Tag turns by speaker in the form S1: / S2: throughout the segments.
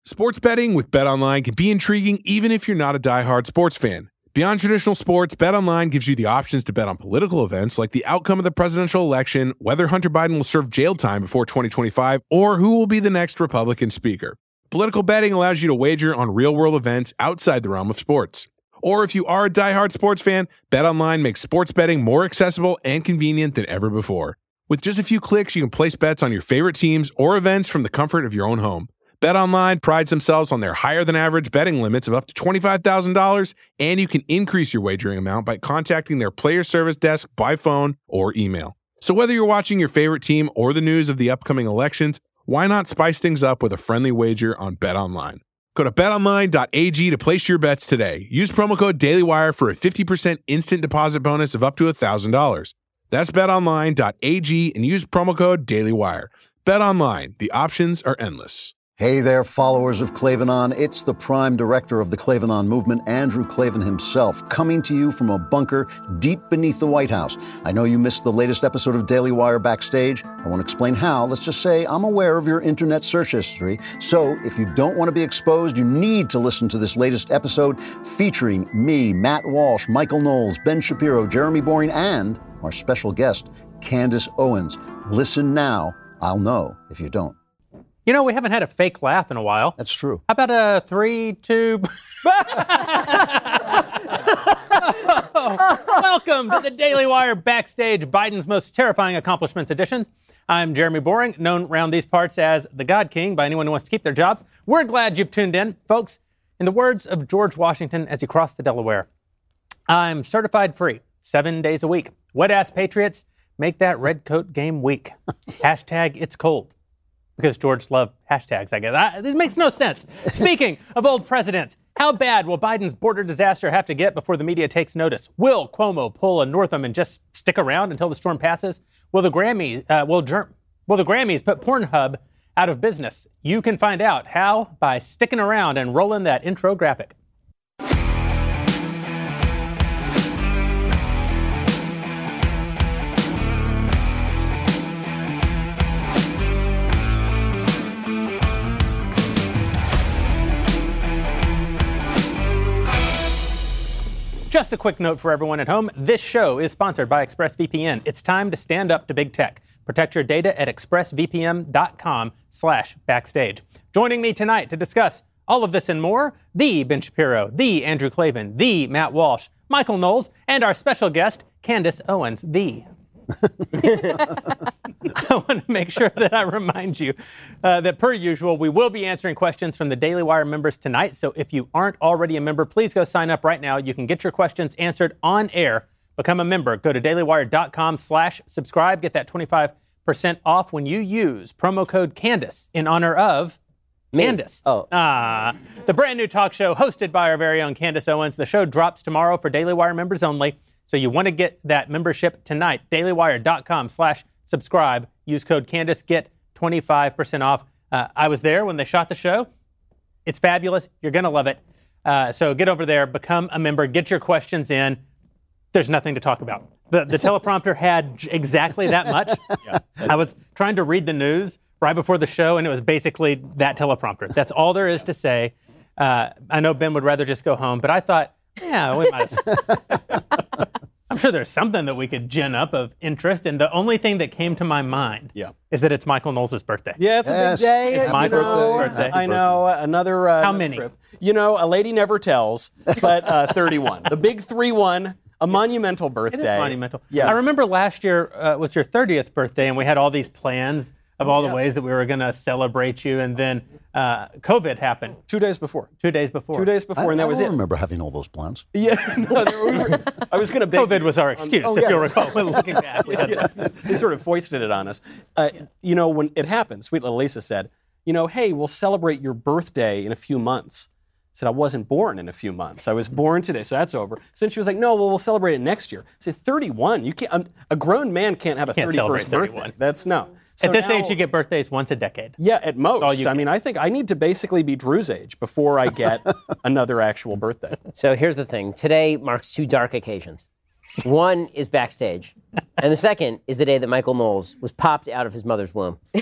S1: Sports betting with BetOnline can be intriguing even if you're not a diehard sports fan. Beyond traditional sports, BetOnline gives you the options to bet on political events like the outcome of the presidential election, whether Hunter Biden will serve jail time before 2025, or who will be the next Republican speaker. Political betting allows you to wager on real-world events outside the realm of sports. Or if you are a diehard sports fan, BetOnline makes sports betting more accessible and convenient than ever before. With just a few clicks, you can place bets on your favorite teams or events from the comfort of your own home. BetOnline prides themselves on their higher-than-average betting limits of up to $25,000, and you can increase your wagering amount by contacting their player service desk by phone or email. So whether you're watching your favorite team or the news of the upcoming elections, why not spice things up with a friendly wager on BetOnline? Go to betonline.ag to place your bets today. Use promo code DailyWire for a 50% instant deposit bonus of up to $1,000. That's betonline.ag and use promo code DailyWire. BetOnline, the options are endless.
S2: Hey there, followers of Klavan. It's the Prime Director of the Klavan movement, Andrew Klavan himself, coming to you from a bunker deep beneath the White House. I know you missed the latest episode of Daily Wire Backstage. I won't explain how. Let's just say I'm aware of your internet search history. So if you don't want to be exposed, you need to listen to this latest episode featuring me, Matt Walsh, Michael Knowles, Ben Shapiro, Jeremy Boring, and our special guest, Candace Owens. Listen now. I'll know if you don't.
S3: You know, we haven't had a fake laugh in a while.
S2: That's true.
S3: How about a 3, 2... Welcome to the Daily Wire Backstage, Biden's most terrifying accomplishments edition. I'm Jeremy Boring, known around these parts as the God King by anyone who wants to keep their jobs. We're glad you've tuned in. Folks, in the words of George Washington as he crossed the Delaware, I'm certified free, 7 days a week. Wet-ass patriots, make that red coat game weak. Hashtag it's cold. Because George loved hashtags, I guess. It makes no sense. Speaking of old presidents, how bad will Biden's border disaster have to get before the media takes notice? Will Cuomo pull a Northam and just stick around until the storm passes? Will the Grammys put Pornhub out of business? You can find out how by sticking around and rolling that intro graphic. Just a quick note for everyone at home. This show is sponsored by ExpressVPN. It's time to stand up to big tech. Protect your data at expressvpn.com/backstage. Joining me tonight to discuss all of this and more, the Ben Shapiro, the Andrew Klavan, the Matt Walsh, Michael Knowles, and our special guest, Candace Owens, the... I want to make sure that I remind you that, per usual, we will be answering questions from the Daily Wire members tonight. So if you aren't already a member, please go sign up right now. You can get your questions answered on air. Become a member. Go to dailywire.com/subscribe. Get that 25% off when you use promo code Candace in honor of Candace. The brand new talk show hosted by our very own Candace Owens. The show drops tomorrow for Daily Wire members only. So you want to get that membership tonight. dailywire.com/subscribe. Use code Candace. Get 25% off. I was there when they shot the show. It's fabulous. You're going to love it. So get over there, become a member, get your questions in. There's nothing to talk about. The teleprompter had exactly that much. Yeah. I was trying to read the news right before the show, and it was basically that teleprompter. That's all there is to say. I know Ben would rather just go home, but I thought, yeah, we might as well. I'm sure there's something that we could gin up of interest, and the only thing that came to my mind is that it's Michael Knowles' birthday.
S4: Yeah, it's a big day.
S3: It's my birthday.
S4: I know. Another
S3: How many?
S4: Trip. You know, a lady never tells, but 31. The big 3-1, a monumental birthday.
S3: It is monumental.
S4: Yes.
S3: I remember last year was your 30th birthday, and we had all these plans of all the ways that we were going to celebrate you, and then COVID happened.
S4: 2 days before.
S3: 2 days before.
S4: 2 days before, and that was it.
S2: I don't remember having all those plans.
S4: Yeah, no, I was going to bake.
S3: COVID was our excuse, if you'll recall. When looking back,
S4: they sort of foisted it on us. You know, when it happened, sweet little Lisa said, you know, hey, we'll celebrate your birthday in a few months. I said, I wasn't born in a few months. I was born today, so that's over. So then she was like, no, well, we'll celebrate it next year. I said, 31? You can't. A grown man can't have a 31st birthday. That's no. So
S3: at this
S4: now,
S3: age, you get birthdays once a decade.
S4: Yeah, at most. I mean, I think I need to basically be Drew's age before I get another actual birthday.
S5: So here's the thing. Today marks two dark occasions. One is backstage, and the second is the day that Michael Knowles was popped out of his mother's womb.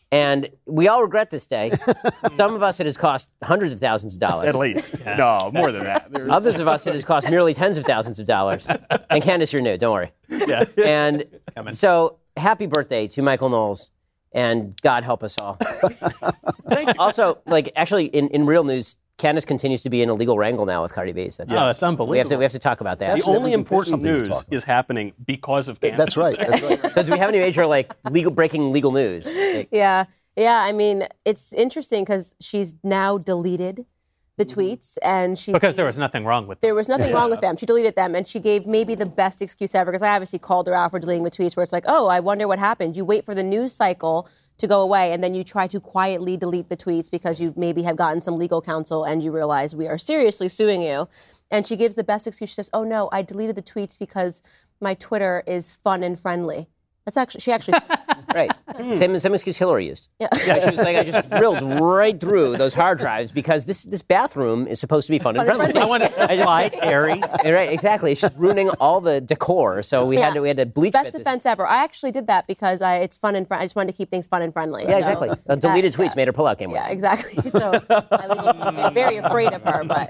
S5: And we all regret this day. Some of us, it has cost hundreds of thousands of dollars.
S4: At least. No, more than that.
S5: Others of us, it has cost merely tens of thousands of dollars. And Candace, you're new. Don't worry.
S4: Yeah.
S5: And so, happy birthday to Michael Knowles, and God help us all.
S4: Thank you.
S5: Also, actually, in real news, Candace continues to be in a legal wrangle now with Cardi B. So
S3: It's unbelievable.
S5: we have to talk about that.
S4: The only
S2: there's
S4: important
S2: something to
S4: news
S2: talk about.
S4: is happening because of Candace.
S2: That's right. That's right.
S5: So do we have any major breaking legal news?
S6: Yeah. I mean, it's interesting because she's now deleted the tweets, and
S3: Because there was nothing wrong with them.
S6: there was nothing wrong with them. She deleted them, and she gave maybe the best excuse ever, because I obviously called her out for deleting the tweets where it's like, oh, I wonder what happened. You wait for the news cycle to go away, and then you try to quietly delete the tweets because you maybe have gotten some legal counsel and you realize we are seriously suing you. And she gives the best excuse. She says, oh, no, I deleted the tweets because my Twitter is fun and friendly. She actually...
S5: Right. Same excuse Hillary used.
S6: Yeah.
S5: She was like, I just drilled right through those hard drives because this bathroom is supposed to be fun and friendly.
S3: I want to light, airy.
S5: Right, exactly. It's just ruining all the decor. So we had to bleach
S6: Best
S5: this.
S6: defense ever. I actually did that because it's fun and I just wanted to keep things fun and friendly.
S5: Yeah, exactly. Deleted tweets made her pullout game.
S6: Yeah, exactly. So my legal team is very afraid of her, but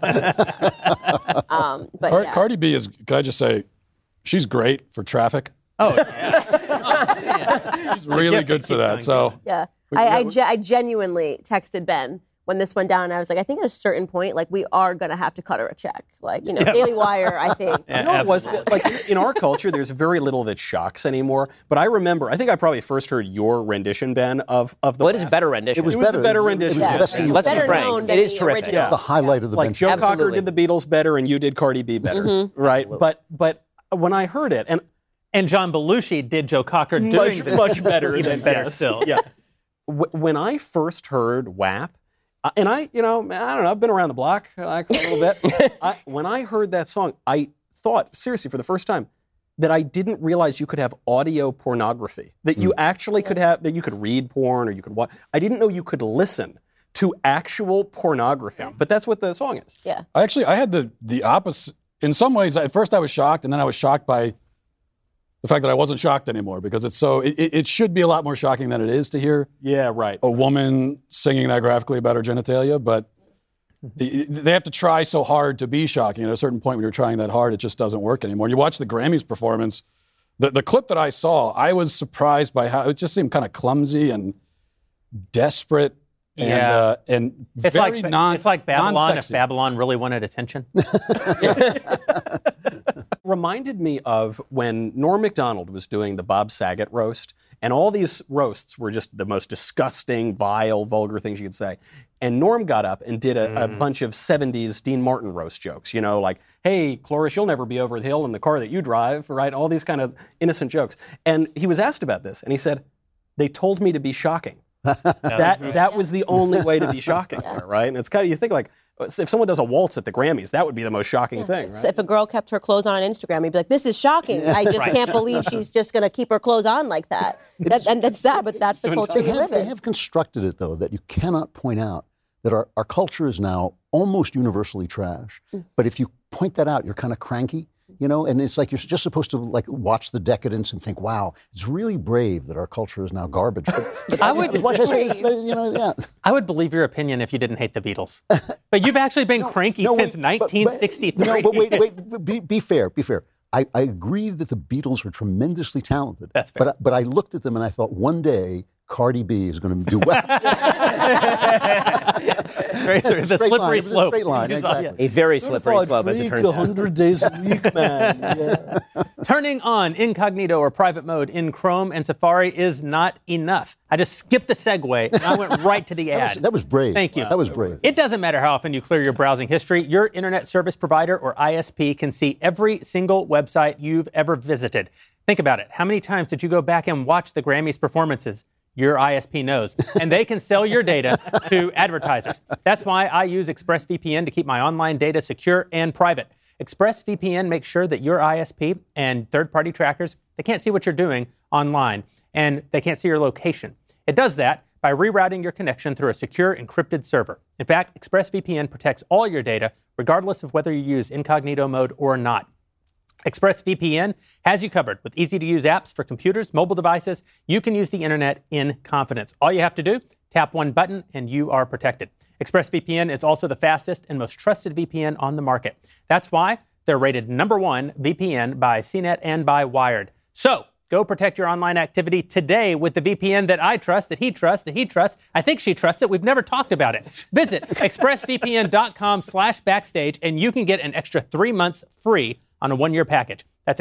S6: yeah.
S7: Cardi B is, can I just say, she's great for traffic.
S3: Oh, yeah.
S7: She's really good for that. So
S6: Yeah, I genuinely texted Ben when this went down. And I was like, I think at a certain point, we are gonna have to cut her a check. Daily Wire, I think.
S4: You know what it was? In our culture, there's very little that shocks anymore. But I remember, I think I probably first heard your rendition, Ben, of the.
S5: Well, it is a better rendition.
S2: It was
S4: a better
S2: It
S4: rendition.
S2: was the best thing.
S5: Let's be
S6: Better known
S5: frank.
S6: than
S5: It is
S6: the
S5: terrific.
S6: original.
S2: It was the highlight of the
S4: Like Joe
S2: benchmark.
S4: Cocker did the Beatles better, and you did Cardi B better, right? But when I heard it,
S3: And John Belushi did Joe Cocker doing
S4: much better,
S3: even better
S4: yes.
S3: still.
S4: Yeah. When I first heard WAP, and I don't know, I've been around the block a little bit. When I heard that song, I thought seriously for the first time that I didn't realize you could have audio pornography. That you actually could have, that you could read porn or you could watch. I didn't know you could listen to actual pornography. But that's what the song is.
S6: Yeah.
S7: I had the opposite. In some ways, at first I was shocked, and then I was shocked by the fact that I wasn't shocked anymore, because it should be a lot more shocking than it is to hear
S4: Yeah, right.
S7: a woman singing that graphically about her genitalia, but they have to try so hard to be shocking. At a certain point when you're trying that hard, it just doesn't work anymore. And you watch the Grammys performance, the clip that I saw, I was surprised by how it just seemed kind of clumsy and desperate and
S3: It's
S7: very
S3: it's like Babylon if
S7: non-sexy.
S3: Babylon really wanted attention.
S4: Reminded me of when Norm Macdonald was doing the Bob Saget roast, and all these roasts were just the most disgusting, vile, vulgar things you could say. And Norm got up and did a bunch of 70s Dean Martin roast jokes, like, hey, Cloris, you'll never be over the hill in the car that you drive, right? All these kind of innocent jokes. And he was asked about this, and he said, they told me to be shocking. That was the only way to be shocking, right? And it's kind of, you think if someone does a waltz at the Grammys, that would be the most shocking thing, right?
S6: So if a girl kept her clothes on Instagram, you'd be like, this is shocking. I just can't believe she's just going to keep her clothes on like that. And that's sad, but that's the culture we live
S2: They
S6: in.
S2: have constructed it, though, that you cannot point out that our culture is now almost universally trash. But if you point that out, you're kind of cranky, and it's like you're just supposed to watch the decadence and think, wow, it's really brave that our culture is now garbage. But
S3: I would
S2: yeah.
S3: believe your opinion if you didn't hate the Beatles. But you've actually been cranky since 1963.
S2: But wait, be fair. I agree that the Beatles were tremendously talented.
S3: That's fair.
S2: But I looked at them and I thought, one day Cardi B is going to do well.
S3: The slippery slope.
S2: Straight line, exactly.
S5: A very slippery slope, as it turns out.
S4: 100 days a week, man. Yeah.
S3: Turning on incognito or private mode in Chrome and Safari is not enough. I just skipped the segue and I went right to the ad.
S2: That was brave.
S3: Thank you.
S2: That was brave.
S3: It doesn't matter how often you clear your browsing history. Your internet service provider or ISP can see every single website you've ever visited. Think about it. How many times did you go back and watch the Grammys performances? Your ISP knows. And they can sell your data to advertisers. That's why I use ExpressVPN to keep my online data secure and private. ExpressVPN makes sure that your ISP and third-party trackers, they can't see what you're doing online, and they can't see your location. It does that by rerouting your connection through a secure encrypted server. In fact, ExpressVPN protects all your data, regardless of whether you use incognito mode or not. ExpressVPN has you covered with easy-to-use apps for computers, mobile devices. You can use the internet in confidence. All you have to do, tap one button, and you are protected. ExpressVPN is also the fastest and most trusted VPN on the market. That's why they're rated #1 VPN by CNET and by Wired. So, go protect your online activity today with the VPN that I trust, that he trusts, that he trusts. I think she trusts it. We've never talked about it. Visit expressvpn.com/backstage, and you can get an extra 3 months free on a 1-year package. That's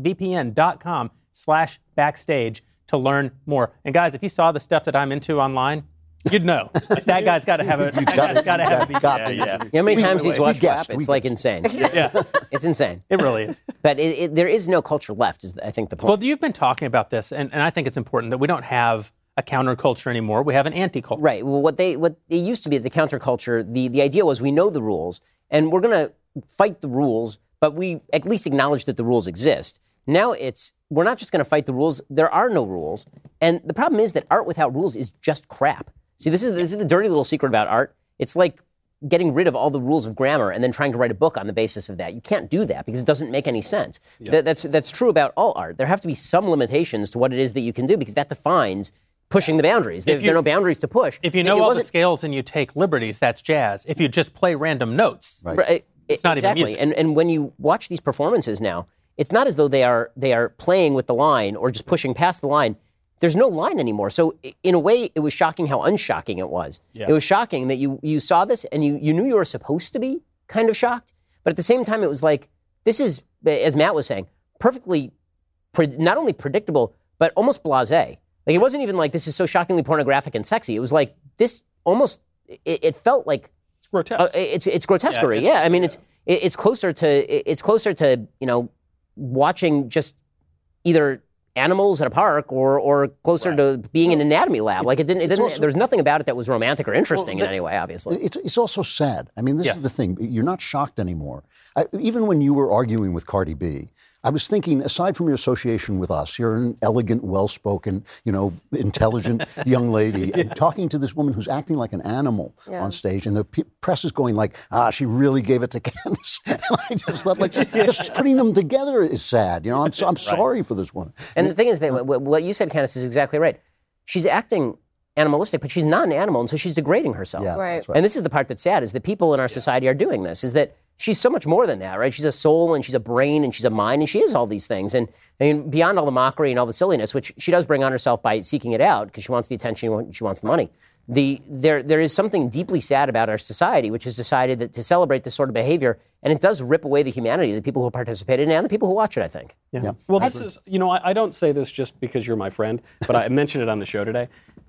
S3: expressvpn.com/backstage to learn more. And guys, if you saw the stuff that I'm into online, you'd know. Like, that guy's got to have it. That guy's got to have it.
S5: You know how many times he's watched WAP? It's like insane.
S3: Yeah.
S5: It's insane.
S3: It really is.
S5: But there is no culture left, is I think the point.
S3: Well, you've been talking about this, and I think it's important that we don't have a counterculture anymore. We have an anti-culture.
S5: Right. Well, what it used to be, the counterculture, the idea was we know the rules, and we're going to fight the rules, but we at least acknowledge that the rules exist. Now we're not just going to fight the rules. There are no rules. And the problem is that art without rules is just crap. See, this is the dirty little secret about art. It's like getting rid of all the rules of grammar and then trying to write a book on the basis of that. You can't do that because it doesn't make any sense. Yeah. That's true about all art. There have to be some limitations to what it is that you can do because that defines pushing the boundaries. There are no boundaries to push.
S3: If you know all the scales and you take liberties, that's jazz. If you just play random notes, it's not even music.
S5: And when you watch these performances now, it's not as though they are playing with the line or just pushing past the line. There's no line anymore. So in a way, it was shocking how unshocking it was. Yeah. It was shocking that you saw this and you knew you were supposed to be kind of shocked. But at the same time, it was like, this is, as Matt was saying, perfectly, not only predictable, but almost blasé. Like, it wasn't even like, this is so shockingly pornographic and sexy. It was like, this almost, it felt like,
S4: it's grotesque.
S5: It's grotesquerie. Yeah, I mean, it's closer to, watching just either animals at a park or closer to being in an anatomy lab. Like, there's nothing about it that was romantic or interesting in any way, obviously.
S2: It's also sad. I mean, this is the thing. You're not shocked anymore. Even when you were arguing with Cardi B, I was thinking, aside from your association with us, you're an elegant, well-spoken, intelligent young lady, and talking to this woman who's acting like an animal on stage, and the press is going like, she really gave it to Candace. And I just thought, like, just putting them together is sad. I'm sorry for this woman.
S5: And the thing is that what you said, Candace, is exactly right. She's acting animalistic, but she's not an animal, and so she's degrading herself.
S2: Yeah,
S6: right.
S2: That's right.
S5: And this is the part that's sad, is that people in our society are doing this, is that she's so much more than that, right? She's a soul, and she's a brain, and she's a mind, and she is all these things. And I mean, beyond all the mockery and all the silliness, which she does bring on herself by seeking it out, because she wants the attention, she wants the money. There is something deeply sad about our society, which has decided that to celebrate this sort of behavior, and it does rip away the humanity of the people who participate in it and the people who watch it, I think.
S2: Yeah.
S4: Well, this is, I don't say this just because you're my friend, but I mentioned it on the show today.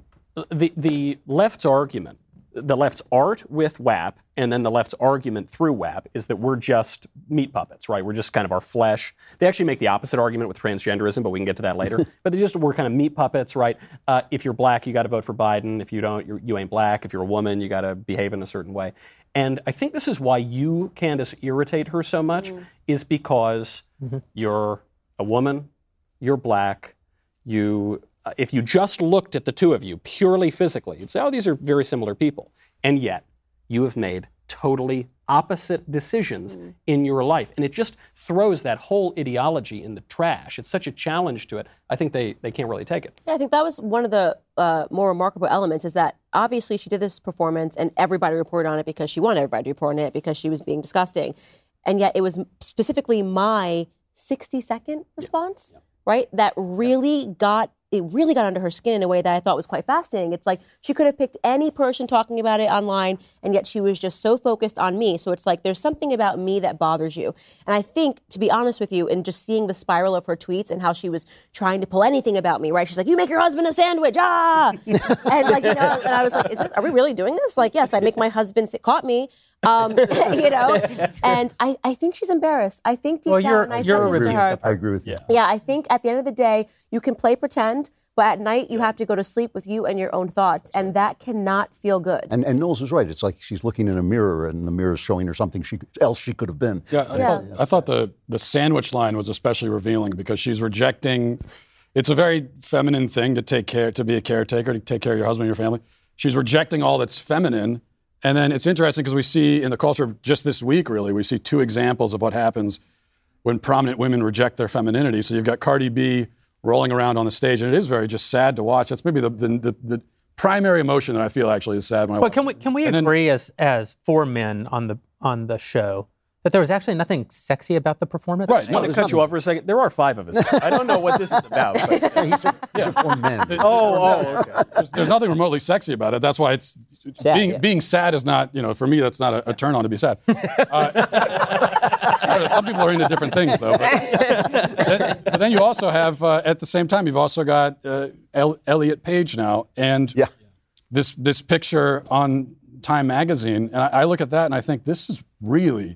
S4: The left's argument, the left's art with WAP, and then the left's argument through WAP is that we're just meat puppets, right? We're just kind of our flesh. They actually make the opposite argument with transgenderism, but we can get to that later. But we're kind of meat puppets, right? If you're black, you got to vote for Biden. If you don't, you ain't black. If you're a woman, you got to behave in a certain way. And I think this is why you, Candace, irritate her so much, is because you're a woman, you're black, if you just looked at the two of you purely physically, you'd say, oh, these are very similar people. And yet, you have made totally opposite decisions in your life. And it just throws that whole ideology in the trash. It's such a challenge to it. I think they can't really take it.
S6: Yeah, I think that was one of the more remarkable elements, is that obviously she did this performance and everybody reported on it because she wanted everybody to report on it because she was being disgusting. And yet it was specifically my 60-second response, right, that really got under her skin in a way that I thought was quite fascinating. It's like she could have picked any person talking about it online, and yet she was just so focused on me. So it's like there's something about me that bothers you. And I think, to be honest with you, and just seeing the spiral of her tweets and how she was trying to pull anything about me, right? She's like, you make your husband a sandwich, and like, and I was like, are we really doing this? Like, yes, I make my husband caught me. And I think she's embarrassed. I think deep down, and I said this to her.
S2: I agree with you.
S6: Yeah, I think at the end of the day, you can play pretend, but at night you have to go to sleep with you and your own thoughts, and that cannot feel good.
S2: And Knowles is right. It's like she's looking in a mirror, and the mirror is showing her something else she could have been.
S7: I thought the sandwich line was especially revealing because she's rejecting. It's a very feminine thing to be a caretaker, to take care of your husband and your family. She's rejecting all that's feminine. And then it's interesting because we see in the culture just this week, really, we see two examples of what happens when prominent women reject their femininity. So you've got Cardi B rolling around on the stage, and it is very just sad to watch. That's maybe the primary emotion that I feel actually is sad when I watch.
S3: But can we agree as four men on the show that there was actually nothing sexy about the performance?
S4: Right. I want to cut you off for a second. There are 5 of us. I don't know what this is about. But,
S2: He said 4 men.
S4: okay.
S7: There's nothing remotely sexy about it. That's why it's
S5: Sad,
S7: being sad is not, for me, that's not a turn on to be sad. Some people are into different things, though. But then you also have, at the same time, you've also got Elliot Page now. And this picture on Time Magazine, and I look at that and I think this is really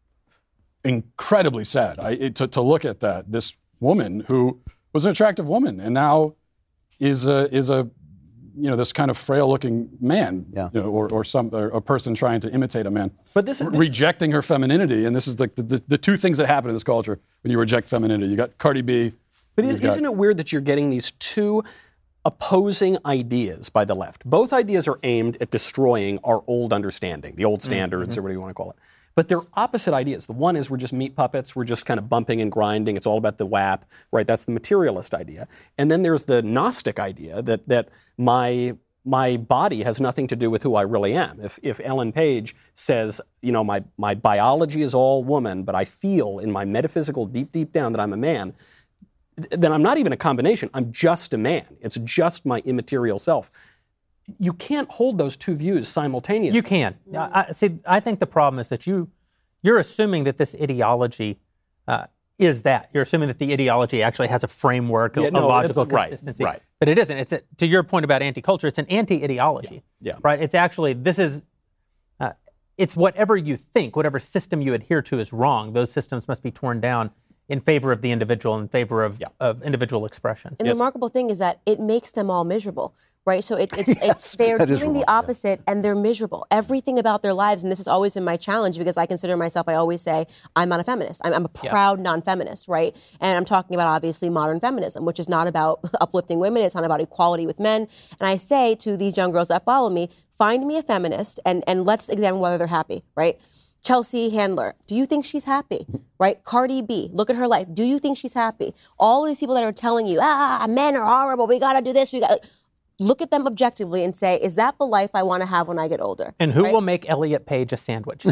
S7: incredibly sad to look at that. This woman who was an attractive woman and now is a this kind of frail-looking man, or a person trying to imitate a man.
S4: But this is
S7: rejecting her femininity, and this is the two things that happen in this culture when you reject femininity. You got Cardi B.
S4: But isn't it weird that you're getting these two opposing ideas by the left? Both ideas are aimed at destroying our old understanding, the old standards, or whatever you want to call it. But they're opposite ideas. The one is we're just meat puppets. We're just kind of bumping and grinding. It's all about the WAP, right? That's the materialist idea. And then there's the Gnostic idea that my body has nothing to do with who I really am. If Ellen Page says, my biology is all woman, but I feel in my metaphysical deep down that I'm a man, then I'm not even a combination. I'm just a man. It's just my immaterial self. You can't hold those two views simultaneously.
S3: You can. I think the problem is that you're assuming that this ideology is that. You're assuming that the ideology actually has a framework, a logical consistency.
S4: Right.
S3: But it isn't. To your point about anti-culture, it's an anti-ideology.
S4: Yeah.
S3: Right? It's actually, it's whatever you think, whatever system you adhere to is wrong. Those systems must be torn down in favor of the individual, in favor of individual expression.
S6: And the remarkable thing is that it makes them all miserable. Right, so they're doing the opposite, and they're miserable. Everything about their lives, and this has always been my challenge because I consider myself. I always say I'm not a feminist. I'm a proud non-feminist, right? And I'm talking about obviously modern feminism, which is not about uplifting women. It's not about equality with men. And I say to these young girls that follow me, find me a feminist, and let's examine whether they're happy, right? Chelsea Handler, do you think she's happy? Right? Cardi B, look at her life. Do you think she's happy? All these people that are telling you, men are horrible. We got to do this. Look at them objectively and say, is that the life I want to have when I get older?
S3: And who will make Elliot Page a sandwich?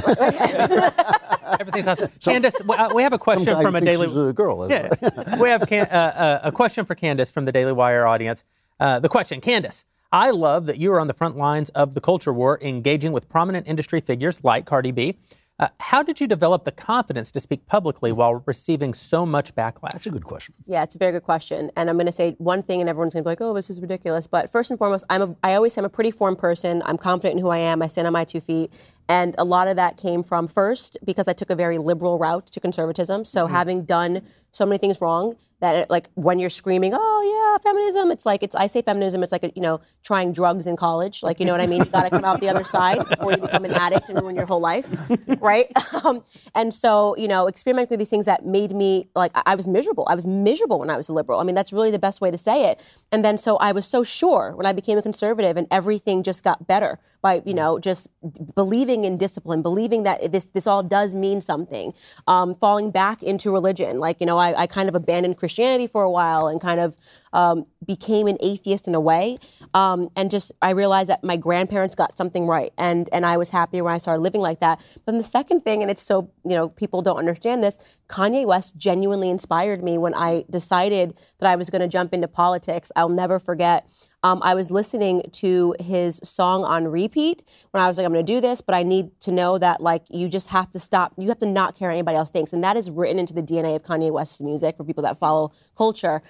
S3: Everything's awesome. Candace, we have a question from a Daily...
S2: She's a girl.
S3: We have a question for Candace from the Daily Wire audience. The question, Candace, I love that you are on the front lines of the culture war, engaging with prominent industry figures like Cardi B. How did you develop the confidence to speak publicly while receiving so much backlash?
S2: That's a good question.
S6: Yeah, it's a very good question. And I'm going to say one thing and everyone's going to be like, oh, this is ridiculous. But first and foremost, I always say I'm a pretty formed person. I'm confident in who I am. I stand on my 2 feet. And a lot of that came from, first, because I took a very liberal route to conservatism. So having done so many things wrong, that when you're screaming, oh yeah, feminism, I say feminism, it's like, trying drugs in college. You know what I mean? You got to come out the other side before you become an addict and ruin your whole life, right? And so, experimenting with these things that made me, I was miserable. I was miserable when I was a liberal. I mean, that's really the best way to say it. And then so I was so sure when I became a conservative, and everything just got better by, just believing in discipline, believing that this all does mean something, falling back into religion. I kind of abandoned Christianity for a while and kind of became an atheist in a way. And just, I realized that my grandparents got something right. And I was happy when I started living like that. But then the second thing, and it's so, people don't understand this, Kanye West genuinely inspired me when I decided that I was going to jump into politics. I'll never forget. I was listening to his song on repeat when I was like, I'm going to do this, but I need to know that you just have to stop. You have to not care what anybody else thinks. And that is written into the DNA of Kanye West's music for people that follow culture.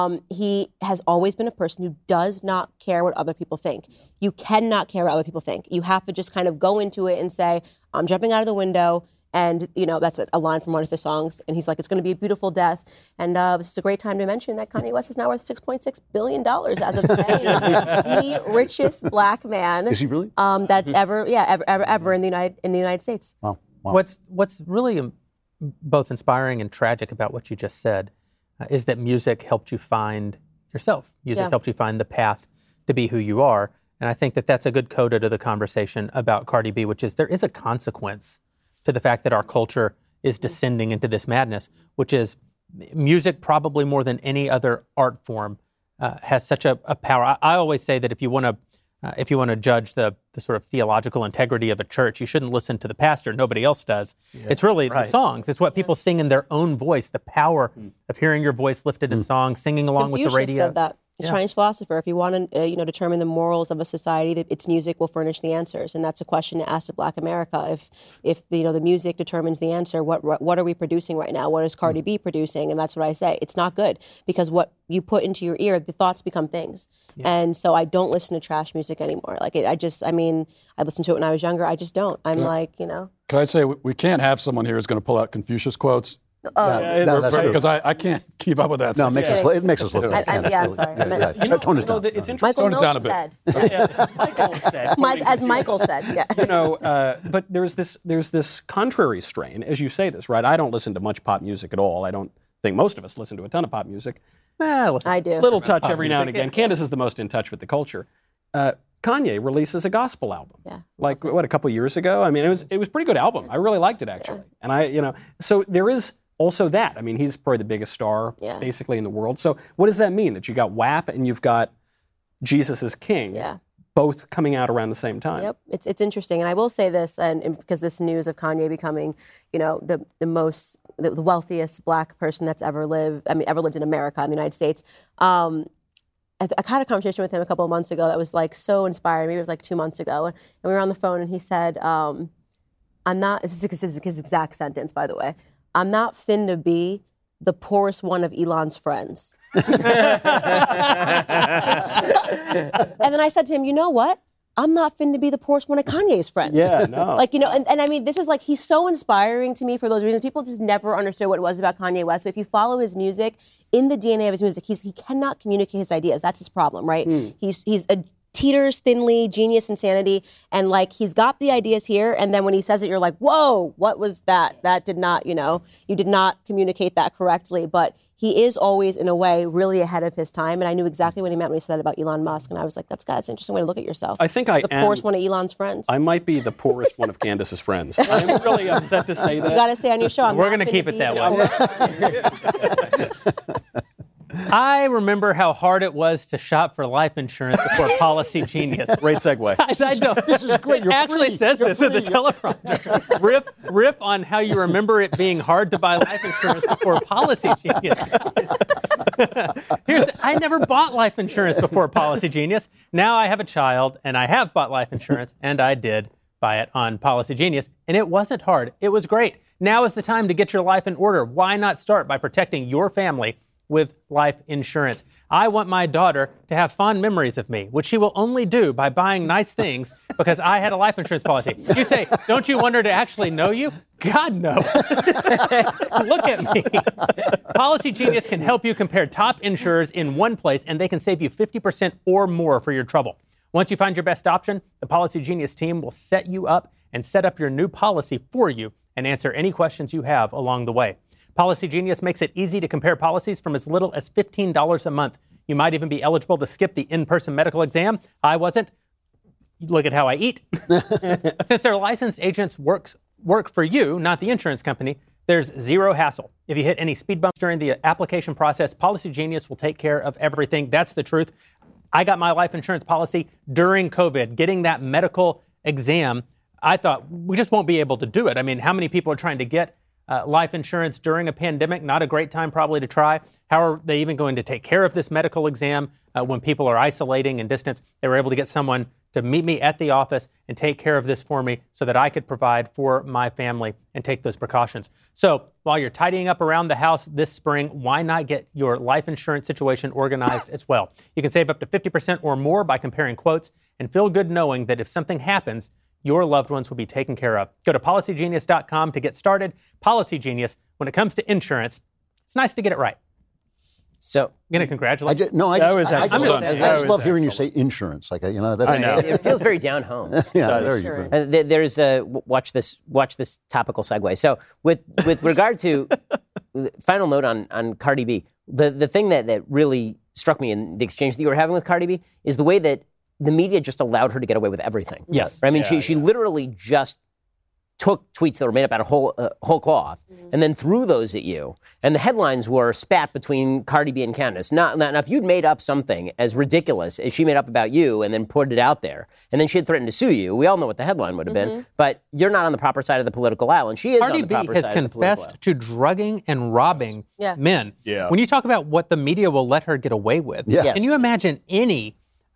S6: He has always been a person who does not care what other people think. You cannot care what other people think. You have to just kind of go into it and say, I'm jumping out of the window. And, that's a line from one of his songs. And he's like, it's going to be a beautiful death. And this is a great time to mention that Kanye West is now worth $6.6 billion as of today. He's the richest black man.
S2: Is he really?
S6: That's ever in the United States.
S2: Wow.
S3: What's really both inspiring and tragic about what you just said is that music helped you find yourself. Music helped you find the path to be who you are. And I think that that's a good coda to the conversation about Cardi B, which is there is a consequence to the fact that our culture is descending into this madness, which is music probably more than any other art form has such a power. I always say that if you want to judge the sort of theological integrity of a church, you shouldn't listen to the pastor. Nobody else does. Yeah. It's really the songs. It's what people sing in their own voice, the power of hearing your voice lifted in song, singing along with the radio.
S6: Confucius said that. The Chinese philosopher, if you want to, determine the morals of a society, that its music will furnish the answers, and that's a question to ask to Black America. If the music determines the answer, what are we producing right now? What is Cardi B producing? And that's what I say. It's not good, because what you put into your ear, the thoughts become things. Yeah. And so I don't listen to trash music anymore. Like I listened to it when I was younger. I just don't. I'm
S7: Can I say we can't have someone here who's going to pull out Confucius quotes?
S2: That's true.
S7: Because I can't keep up with that.
S2: No, it makes us look bad.
S6: I'm sorry.
S2: Tone it down.
S4: It's interesting.
S6: Michael
S7: Tone it down a
S6: Mills
S7: bit.
S6: said. As Michael said, yeah.
S4: But there's this contrary strain, as you say this, right? I don't listen to much pop music at all. I don't think most of us listen to a ton of pop music.
S6: I do.
S4: Little touch every now and again. Candace is the most in touch with the culture. Kanye releases a gospel album.
S6: Yeah.
S4: Like, a couple years ago? I mean, it was a pretty good album. I really liked it, actually. And so there is also that. I mean, he's probably the biggest star, basically, in the world. So what does that mean? That you got WAP and you've got Jesus is King, both coming out around the same time?
S6: Yep. It's interesting. And I will say this, and because this news of Kanye becoming, the wealthiest Black person that's ever lived in America, in the United States, I had a conversation with him a couple of months ago that was like so inspiring. Maybe it was like 2 months ago. And we were on the phone and he said, I'm not, this is his exact sentence, by the way, I'm not finna be the poorest one of Elon's friends. And then I said to him, you know what? I'm not finna be the poorest one of Kanye's friends.
S4: Yeah, no.
S6: And I mean, this is he's so inspiring to me for those reasons. People just never understood what it was about Kanye West. But if you follow his music, in the DNA of his music, he cannot communicate his ideas. That's his problem, right? He's a teeters thinly, genius insanity, and he's got the ideas here, and then when he says it, you're like, whoa, what was that? That did not, you did not communicate that correctly, but he is always, in a way, really ahead of his time, and I knew exactly what he meant when he said that about Elon Musk, and I was like, that's an interesting way to look at yourself.
S4: I think
S6: the poorest one of Elon's friends.
S4: I might be the poorest one of Candace's friends. I'm really upset to say that.
S6: You got to say on your show,
S3: we're going to keep it that way. I remember how hard it was to shop for life insurance before Policy Genius.
S4: Great segue.
S3: I know.
S2: This is great. You're
S3: actually
S2: free.
S3: says
S2: You're
S3: this in the teleprompter. Riff on how you remember it being hard to buy life insurance before Policy Genius. I never bought life insurance before Policy Genius. Now I have a child, and I have bought life insurance, and I did buy it on Policy Genius, and it wasn't hard. It was great. Now is the time to get your life in order. Why not start by protecting your family with life insurance? I want my daughter to have fond memories of me, which she will only do by buying nice things because I had a life insurance policy. You say, don't you want her to actually know you? God, no. Look at me. Policy Genius can help you compare top insurers in one place, and they can save you 50% or more for your trouble. Once you find your best option, the Policy Genius team will set you up and set up your new policy for you and answer any questions you have along the way. Policy Genius makes it easy to compare policies from as little as $15 a month. You might even be eligible to skip the in-person medical exam. I wasn't. Look at how I eat. Since their licensed agents work for you, not the insurance company, there's zero hassle. If you hit any speed bumps during the application process, Policy Genius will take care of everything. That's the truth. I got my life insurance policy during COVID, getting that medical exam. I thought we just won't be able to do it. I mean, how many people are trying to get life insurance during a pandemic? Not a great time probably to try. How are they even going to take care of this medical exam when people are isolating and distance? They were able to get someone to meet me at the office and take care of this for me so that I could provide for my family and take those precautions. So while you're tidying up around the house this spring, why not get your life insurance situation organized as well? You can save up to 50% or more by comparing quotes and feel good knowing that if something happens, your loved ones will be taken care of. Go to PolicyGenius.com to get started. Policy Genius, when it comes to insurance, it's nice to get it right.
S5: So,
S3: I'm going to congratulate you.
S2: I just love hearing you say insurance. That's,
S4: I know.
S5: It feels very down home.
S2: Yeah, there you go.
S5: There's watch this topical segue. So with regard to final note on Cardi B, the thing that really struck me in the exchange that you were having with Cardi B is the way that the media just allowed her to get away with everything.
S4: Yes.
S5: I mean, she literally just took tweets that were made up out of whole cloth and then threw those at you. And the headlines were spat between Cardi B and Candace. Now, if you'd made up something as ridiculous as she made up about you and then put it out there, and then she had threatened to sue you, we all know what the headline would have been. But you're not on the proper side of the political aisle, and she is
S3: Cardi
S5: on the
S3: B
S5: proper
S3: has
S5: side of the political aisle.
S3: confessed to drugging and robbing men.
S4: Yeah.
S3: When you talk about what the media will let her get away with,
S2: Yes.
S3: can you imagine any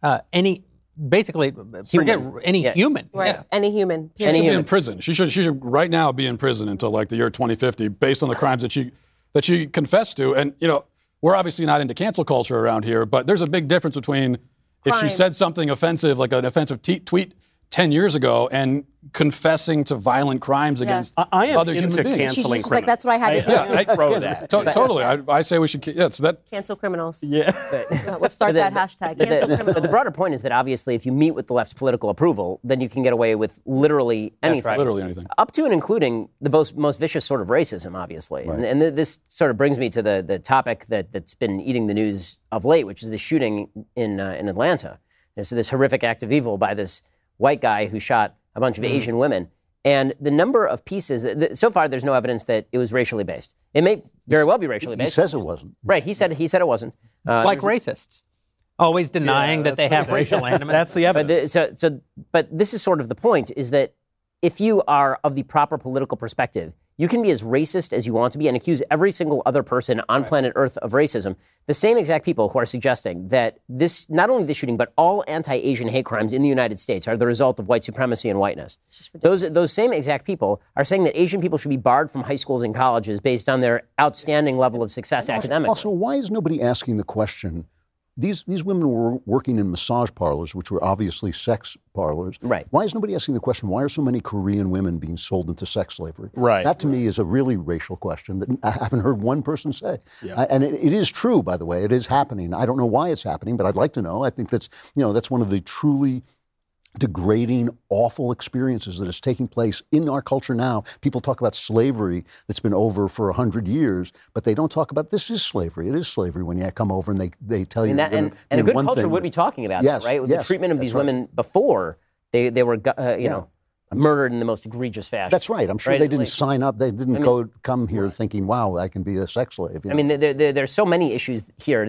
S3: basically, forget any human.
S6: Right.
S3: Yeah.
S6: Any human.
S7: She should be in prison. She should right now be in prison until like the year 2050, based on the crimes that she confessed to. And we're obviously not into cancel culture around here, but there's a big difference between if she said something offensive, like an offensive tweet 10 years ago, and confessing to violent crimes against
S4: I am
S7: other
S4: into
S7: human beings.
S4: canceling
S6: She's just like, that's what I had to do.
S7: I
S4: throw that.
S7: Totally. I say we should. So that.
S6: Cancel criminals.
S4: Yeah.
S6: Let's start that hashtag. Cancel criminals.
S5: But the broader point is that obviously if you meet with the left's political approval, then you can get away with literally anything.
S7: Literally anything.
S5: Up to and including the most vicious sort of racism, obviously. Right. And this sort of brings me to the topic that's been eating the news of late, which is the shooting in Atlanta. So this horrific act of evil by this white guy who shot a bunch of Asian women. And the number of pieces, so far there's no evidence that it was racially based. It may very well be racially based.
S2: He says it wasn't.
S5: Right, he said it wasn't.
S3: Like racists. Always denying that they have racial animus.
S4: That's the evidence.
S5: But this is sort of the point, is that if you are of the proper political perspective, you can be as racist as you want to be and accuse every single other person on planet Earth of racism. The same exact people who are suggesting that this, not only this shooting, but all anti-Asian hate crimes in the United States are the result of white supremacy and whiteness. Those same exact people are saying that Asian people should be barred from high schools and colleges based on their outstanding level of success academically.
S2: Also, why is nobody asking the question? These women were working in massage parlors, which were obviously sex parlors.
S5: Right.
S2: Why is nobody asking the question, why are so many Korean women being sold into sex slavery?
S4: Right.
S2: That, to me, is a really racial question that I haven't heard one person say. Yeah. And it is true, by the way. It is happening. I don't know why it's happening, but I'd like to know. I think that's one of the truly degrading, awful experiences that is taking place in our culture now. People talk about slavery that's been over for 100 years, but they don't talk about this is slavery. It is slavery when you come over and they tell you.
S5: And a good culture would be talking about that, right? With the treatment of these women before they were, murdered in the most egregious fashion.
S2: That's right. I'm sure they didn't sign up. They didn't come here thinking, "Wow, I can be a sex slave."
S5: I mean, there's so many issues here.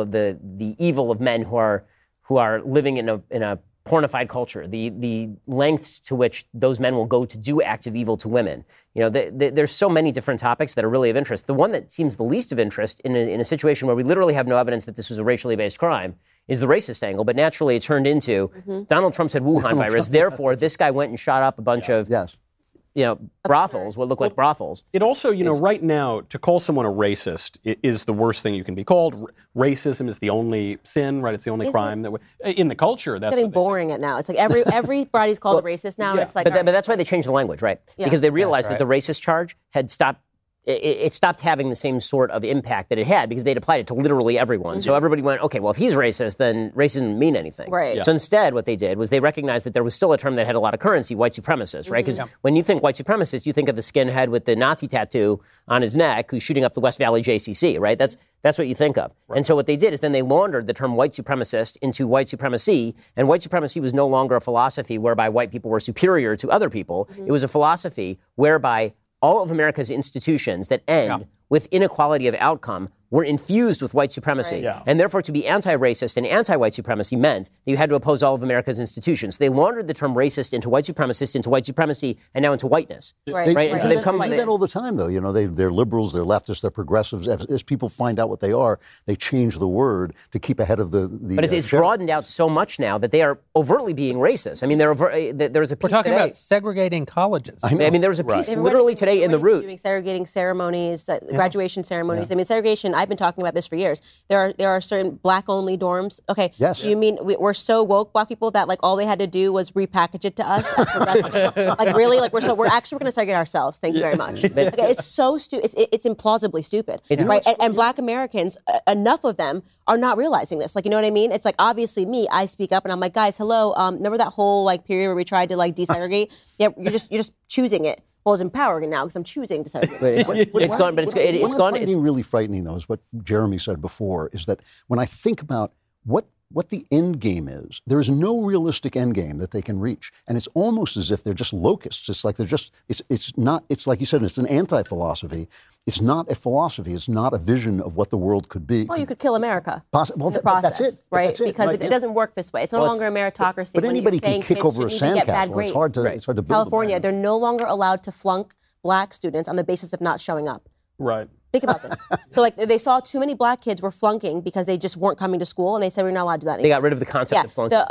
S5: The evil of men who are living in a pornified culture, the lengths to which those men will go to do acts of evil to women. There's so many different topics that are really of interest. The one that seems the least of interest in a situation where we literally have no evidence that this was a racially based crime is the racist angle, but naturally it turned into Donald Trump said Wuhan virus, therefore this guy went and shot up a bunch of brothels, what look like brothels.
S4: It also, right now, to call someone a racist is the worst thing you can be called. Racism is the only sin, right? It's the only crime that in the culture. That's
S6: getting boring now. It's like everybody's called a racist now. It's like,
S5: but that's why they changed the language, right? Yeah. Because they realized that the racist charge had stopped. It stopped having the same sort of impact that it had because they'd applied it to literally everyone. Mm-hmm. So everybody went, okay, well, if he's racist, then racism didn't mean anything.
S6: Right. Yeah.
S5: So instead, what they did was they recognized that there was still a term that had a lot of currency, white supremacist, right? Because when you think white supremacist, you think of the skinhead with the Nazi tattoo on his neck who's shooting up the West Valley JCC, right? That's what you think of. Right. And so what they did is then they laundered the term white supremacist into white supremacy, and white supremacy was no longer a philosophy whereby white people were superior to other people. Mm-hmm. It was a philosophy whereby all of America's institutions that end with inequality of outcome were infused with white supremacy. Right. Yeah. And therefore, to be anti-racist and anti-white supremacy meant that you had to oppose all of America's institutions. They laundered the term racist into white supremacist, into white supremacy, and now into whiteness.
S2: Right.
S5: And so they've come
S2: to that all the time, though. They're liberals, they're leftists, they're progressives. As people find out what they are, they change the word to keep ahead of the
S5: But it's broadened out so much now that they are overtly being racist. I mean, there was a piece
S3: We're talking
S5: today
S3: about segregating colleges.
S5: I mean, there was a piece literally today in the Root.
S6: Doing segregating ceremonies, graduation ceremonies. Yeah. I mean, segregation, I've been talking about this for years. There are certain black-only dorms. Okay.
S2: Yes.
S6: You mean we're so woke, black people, that like all they had to do was repackage it to us as progressives? Like really? Like we're going to segregate ourselves. Thank you very much. Okay, it's so stupid. It's implausibly stupid, right? And black Americans, enough of them are not realizing this. Like, you know what I mean? It's like obviously me. I speak up and I'm like, guys, hello. Remember that whole like period where we tried to like desegregate? Yeah, you're just choosing it. Well, it's empowering now because I'm choosing to segregate.
S5: It's gone.
S2: Really frightening, though, is what Jeremy said before, is that when I think about what what the end game is. There is no realistic end game that they can reach. And it's almost as if they're just locusts. It's like it's not, it's like you said, it's an anti-philosophy. It's not a philosophy. It's not a vision of what the world could be.
S6: Well, you could kill America
S2: well,
S6: in the process,
S2: that's it.
S6: right?
S2: That's it.
S6: Because
S2: Right,
S6: it doesn't work this way. It's no longer a meritocracy.
S2: But
S6: when
S2: anybody
S6: you're
S2: can
S6: saying
S2: kick
S6: kids
S2: over a
S6: shouldn't get bad
S2: sandcastle.
S6: grades.
S2: It's hard to build
S6: California,
S2: them.
S6: they're no longer allowed to flunk black students on the basis of not showing up.
S4: Right.
S6: Think about this. So, like, they saw too many black kids were flunking because they just weren't coming to school, and they said we're not allowed to do that anymore.
S5: They got rid of the concept of flunking.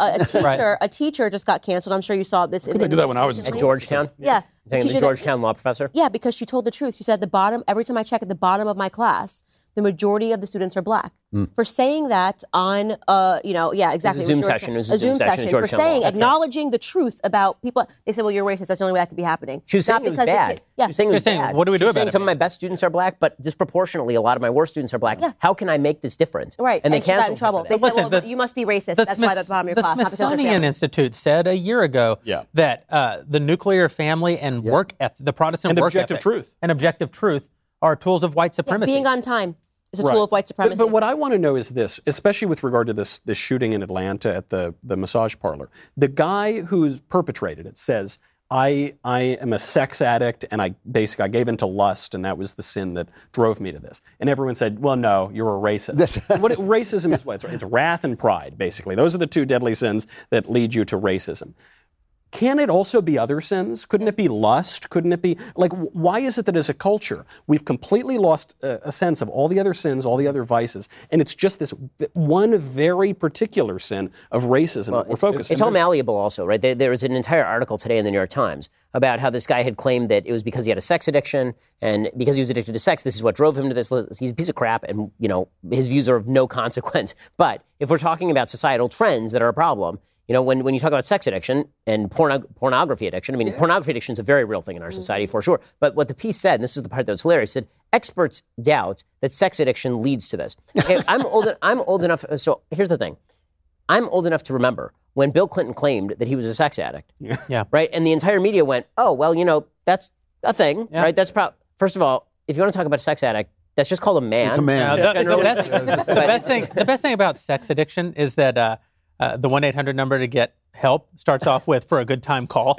S6: A teacher just got canceled. I'm sure you saw this.
S7: Could they do that when I was in
S5: At
S7: school?
S5: Georgetown?
S6: Yeah.
S5: The Georgetown law professor?
S6: Yeah, because she told the truth. She said at the bottom, every time I check at the bottom of my class, the majority of the students are black. For saying that on, exactly.
S5: It was a Zoom session. It was a Zoom session at
S6: For
S5: Georgetown
S6: saying,
S5: Law.
S6: acknowledging the truth about people. They said, well, you're racist. That's the only way that could be happening.
S5: She was saying it was bad. She was saying it was bad.
S3: What do we do
S5: She was
S3: about
S5: saying
S3: it?
S5: some of my best students are black, but disproportionately, a lot of my worst students are black.
S6: Yeah.
S5: How can I make this different?
S6: Right.
S5: And they
S6: she got in
S5: canceled
S6: trouble.
S5: her
S6: They
S5: for that.
S6: said,
S3: Listen,
S6: well,
S3: the-
S6: you must be racist. That's why that's the bottom of your class.
S3: The
S6: not because they're
S3: Smithsonian
S6: family.
S3: Institute said a year ago that the nuclear family and work ethic, the Protestant
S4: And
S3: work
S4: objective
S3: ethic
S4: truth.
S3: and objective truth are tools of white supremacy.
S6: Being on time is a tool of white supremacy.
S4: But what I want to know is this, especially with regard to this shooting in Atlanta at the massage parlor. The guy who's perpetrated it says, I am a sex addict, and I gave into lust, and that was the sin that drove me to this. And everyone said, well, no, you're a racist. Racism is what? It's wrath and pride, basically. Those are the two deadly sins that lead you to racism. Can it also be other sins? Couldn't it be lust? Couldn't it be, why is it that as a culture, we've completely lost a sense of all the other sins, all the other vices, and it's just this one very particular sin of racism that we're focusing on?
S5: It's all malleable also, right? There was an entire article today in the New York Times about how this guy had claimed that it was because he had a sex addiction, and because he was addicted to sex, this is what drove him to this. He's a piece of crap, and, his views are of no consequence. But if we're talking about societal trends that are a problem, when you talk about sex addiction and pornography addiction, pornography addiction is a very real thing in our society for sure. But what the piece said, and this is the part that was hilarious, said experts doubt that sex addiction leads to this. Okay, I'm old enough. So here's the thing. I'm old enough to remember when Bill Clinton claimed that he was a sex addict.
S3: Yeah.
S5: Right? And the entire media went, oh, well, that's a thing, right? That's First of all, if you want to talk about a sex addict, that's just called a man.
S2: It's a man.
S3: The best thing about sex addiction is that the 1-800 number to get help starts off with "for a good time call."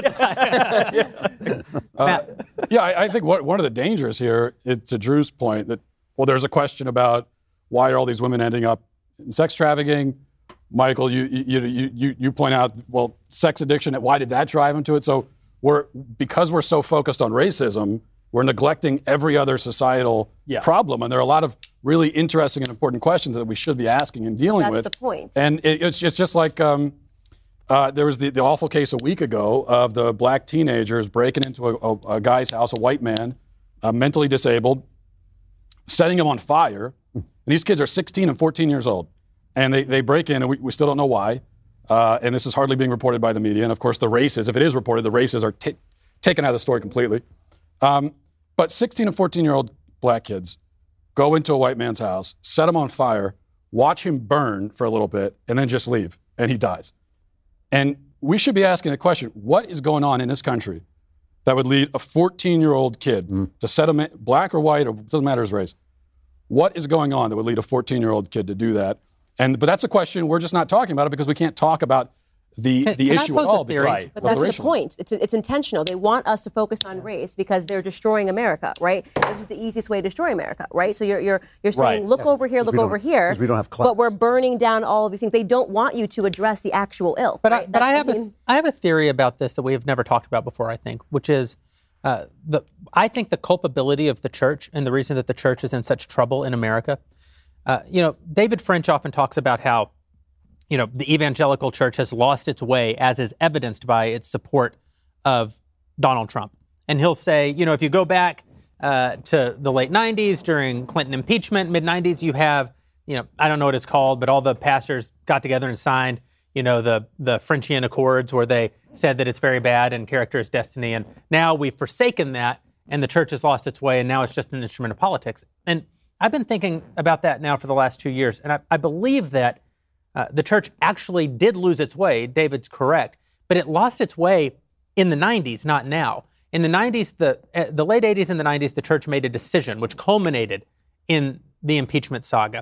S7: I think one of the dangers here, to Drew's point, that there's a question about why are all these women ending up in sex trafficking. Michael, you point out, sex addiction. Why did that drive them to it? So because we're so focused on racism, we're neglecting every other societal problem, and there are a lot of really interesting and important questions that we should be asking and dealing with.
S6: That's the point.
S7: And it's just like there was the awful case a week ago of the black teenagers breaking into a guy's house, a white man, mentally disabled, setting him on fire. And these kids are 16 and 14 years old. And they break in, and we still don't know why. And this is hardly being reported by the media. And, of course, the races, if it is reported, the races are taken out of the story completely. But 16 and 14-year-old black kids go into a white man's house, set him on fire, watch him burn for a little bit, and then just leave, and he dies. And we should be asking the question, what is going on in this country that would lead a 14-year-old kid to set him, black or white, or it doesn't matter his race, what is going on that would lead a 14-year-old kid to do that? But that's a question, we're just not talking about it because we can't talk about the issue at all.
S3: Right.
S6: But that's the point. It's intentional. They want us to focus on race because they're destroying America, right? This is the easiest way to destroy America, right? So you're saying, look over here, look over here.
S2: Because we don't have
S6: but we're burning down all of these things. They don't want you to address the actual ill.
S3: But
S6: right?
S3: I have a theory about this that we have never talked about before, I think, which is I think the culpability of the church and the reason that the church is in such trouble in America. David French often talks about how the evangelical church has lost its way, as is evidenced by its support of Donald Trump. And he'll say, if you go back to the late 90s during Clinton impeachment, mid-90s, you have, I don't know what it's called, but all the pastors got together and signed, the Frenchian Accords where they said that it's very bad and character is destiny. And now we've forsaken that and the church has lost its way and now it's just an instrument of politics. And I've been thinking about that now for the last 2 years. And I believe that the church actually did lose its way. David's correct. But it lost its way in the 90s, not now. In the 90s, the late 80s and the 90s, the church made a decision which culminated in the impeachment saga,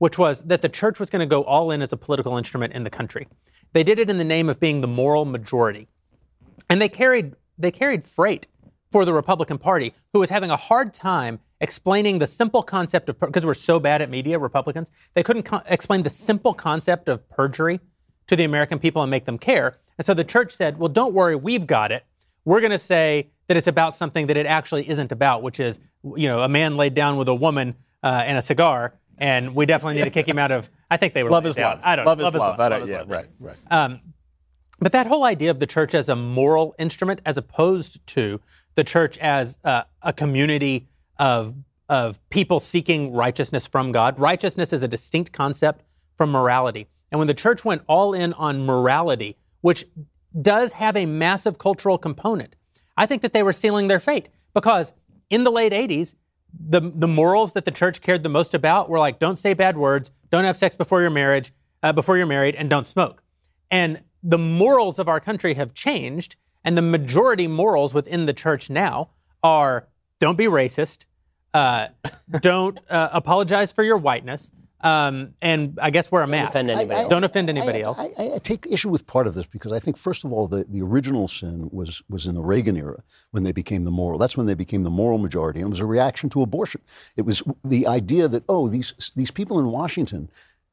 S3: which was that the church was going to go all in as a political instrument in the country. They did it in the name of being the moral majority. And they carried freight for the Republican Party, who was having a hard time explaining the simple concept of, because we're so bad at media, Republicans, they couldn't explain the simple concept of perjury to the American people and make them care. And so the church said, well, don't worry, we've got it. We're going to say that it's about something that it actually isn't about, which is, a man laid down with a woman and a cigar, and we definitely need to kick him out of, I think they were
S4: Love is
S3: down.
S4: love.
S3: I don't know.
S4: Love is love.
S3: Right.
S4: Right.
S3: But that whole idea of the church as a moral instrument, as opposed to the church as a community of people seeking righteousness from God. Righteousness is a distinct concept from morality. And when the church went all in on morality, which does have a massive cultural component, I think that they were sealing their fate. Because in the late 80s, the morals that the church cared the most about were like, don't say bad words, don't have sex before you're married, and don't smoke. And the morals of our country have changed, and the majority morals within the church now are don't be racist, don't apologize for your whiteness, and I guess wear a mask. Don't offend anybody else.
S2: I take issue with part of this because I think, first of all, the original sin was in the Reagan era when they became the moral. That's when they became the moral majority, and it was a reaction to abortion. It was the idea that, these people in Washington,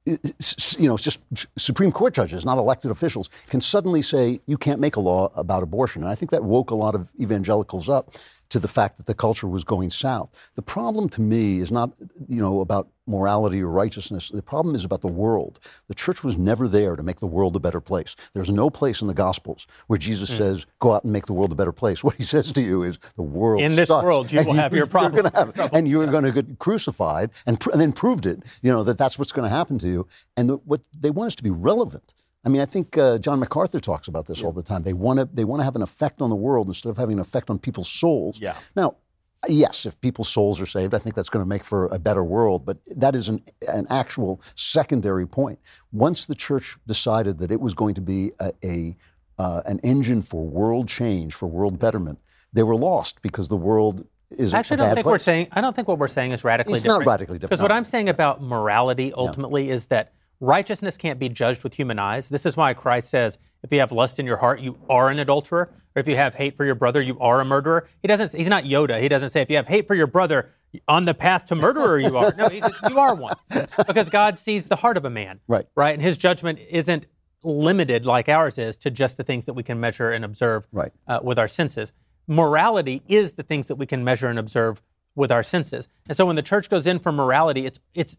S2: just Supreme Court judges, not elected officials, can suddenly say you can't make a law about abortion. And I think that woke a lot of evangelicals up to the fact that the culture was going south. The problem to me is not, about morality or righteousness. The problem is about the world. The church was never there to make the world a better place. There's no place in the Gospels where Jesus says, go out and make the world a better place. What he says to you is, the world
S3: in this
S2: sucks.
S3: world, you will have your problem.
S2: And you're going to get crucified, and then proved it, that's what's going to happen to you. And what they want us to be relevant. I mean, I think John MacArthur talks about this all the time. They want to have an effect on the world instead of having an effect on people's souls.
S4: Yeah.
S2: Now, yes, if people's souls are saved, I think that's going to make for a better world. But that is an actual secondary point. Once the church decided that it was going to be an engine for world change, for world betterment, they were lost because the world is
S3: Actually, I don't think what we're saying is radically different.
S2: It's not radically different.
S3: Because what I'm saying about morality ultimately is that righteousness can't be judged with human eyes. This is why Christ says, if you have lust in your heart, you are an adulterer. Or if you have hate for your brother, you are a murderer. He's not Yoda. He doesn't say, if you have hate for your brother, on the path to murderer you are. No, he says, you are one. Because God sees the heart of a man.
S2: Right.
S3: And his judgment isn't limited like ours is to just the things that we can measure and observe with our senses. Morality is the things that we can measure and observe with our senses. And so when the church goes in for morality,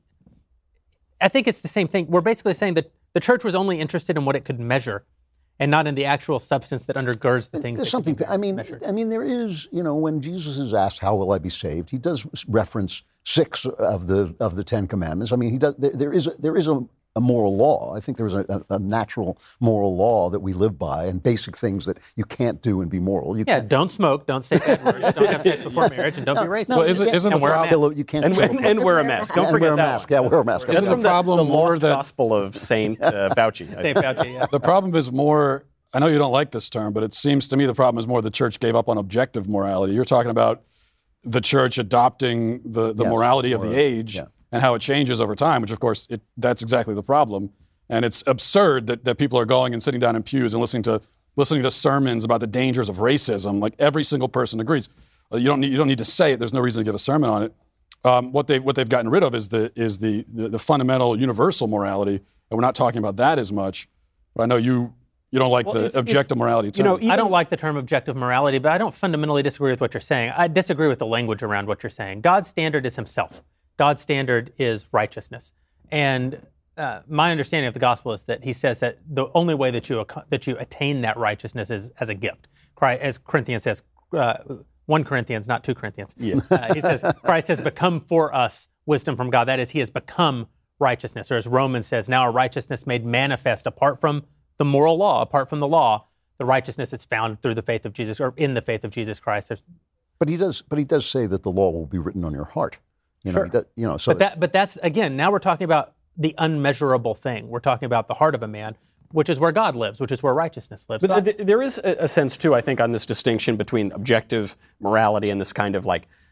S3: I think it's the same thing. We're basically saying that the church was only interested in what it could measure and not in the actual substance that undergirds the things
S2: There's
S3: that
S2: something
S3: can be measured.
S2: I mean, there is, when Jesus is asked, how will I be saved? He does reference 6 of the 10 commandments. I mean, there is a moral law. I think there is a natural moral law that we live by, and basic things that you can't do and be moral.
S3: Don't smoke, don't say bad words, don't have sex before marriage, and don't be racist.
S7: Well, isn't the problem?
S2: You can't
S4: and wear a mask. Don't forget
S2: wear a
S4: that
S2: mask. Yeah, wear a mask.
S4: That's from
S7: the problem
S4: the
S7: more
S4: lost
S7: that
S4: gospel of Saint Fauci.
S3: Saint Fauci, yeah.
S7: The problem is more, I know you don't like this term, but it seems to me the problem is more the church gave up on objective morality. You're talking about the church adopting the morality of the age and how it changes over time, which of course, that's exactly the problem. And it's absurd that people are going and sitting down in pews and listening to sermons about the dangers of racism. Like every single person agrees. You don't need to say it. There's no reason to give a sermon on it. What they've gotten rid of is the fundamental universal morality, and we're not talking about that as much. But I know you don't like the objective morality term.
S3: I don't like the term objective morality, but I don't fundamentally disagree with what you're saying. I disagree with the language around what you're saying. God's standard is himself. God's standard is righteousness. And my understanding of the gospel is that he says that the only way that you attain that righteousness is as a gift. As Corinthians says, 1 Corinthians, not 2 Corinthians. Yeah. He says, Christ has become for us wisdom from God. That is, he has become righteousness. Or as Romans says, now our righteousness made manifest apart from the moral law, apart from the law, the righteousness that's found through the faith of Jesus, or in the faith of Jesus Christ.
S2: But he does say that the law will be written on your heart.
S3: Sure. But that's, again, now we're talking about the unmeasurable thing. We're talking about the heart of a man, which is where God lives, which is where righteousness lives.
S4: But there is a sense, too, I think, on this distinction between objective morality and this kind of like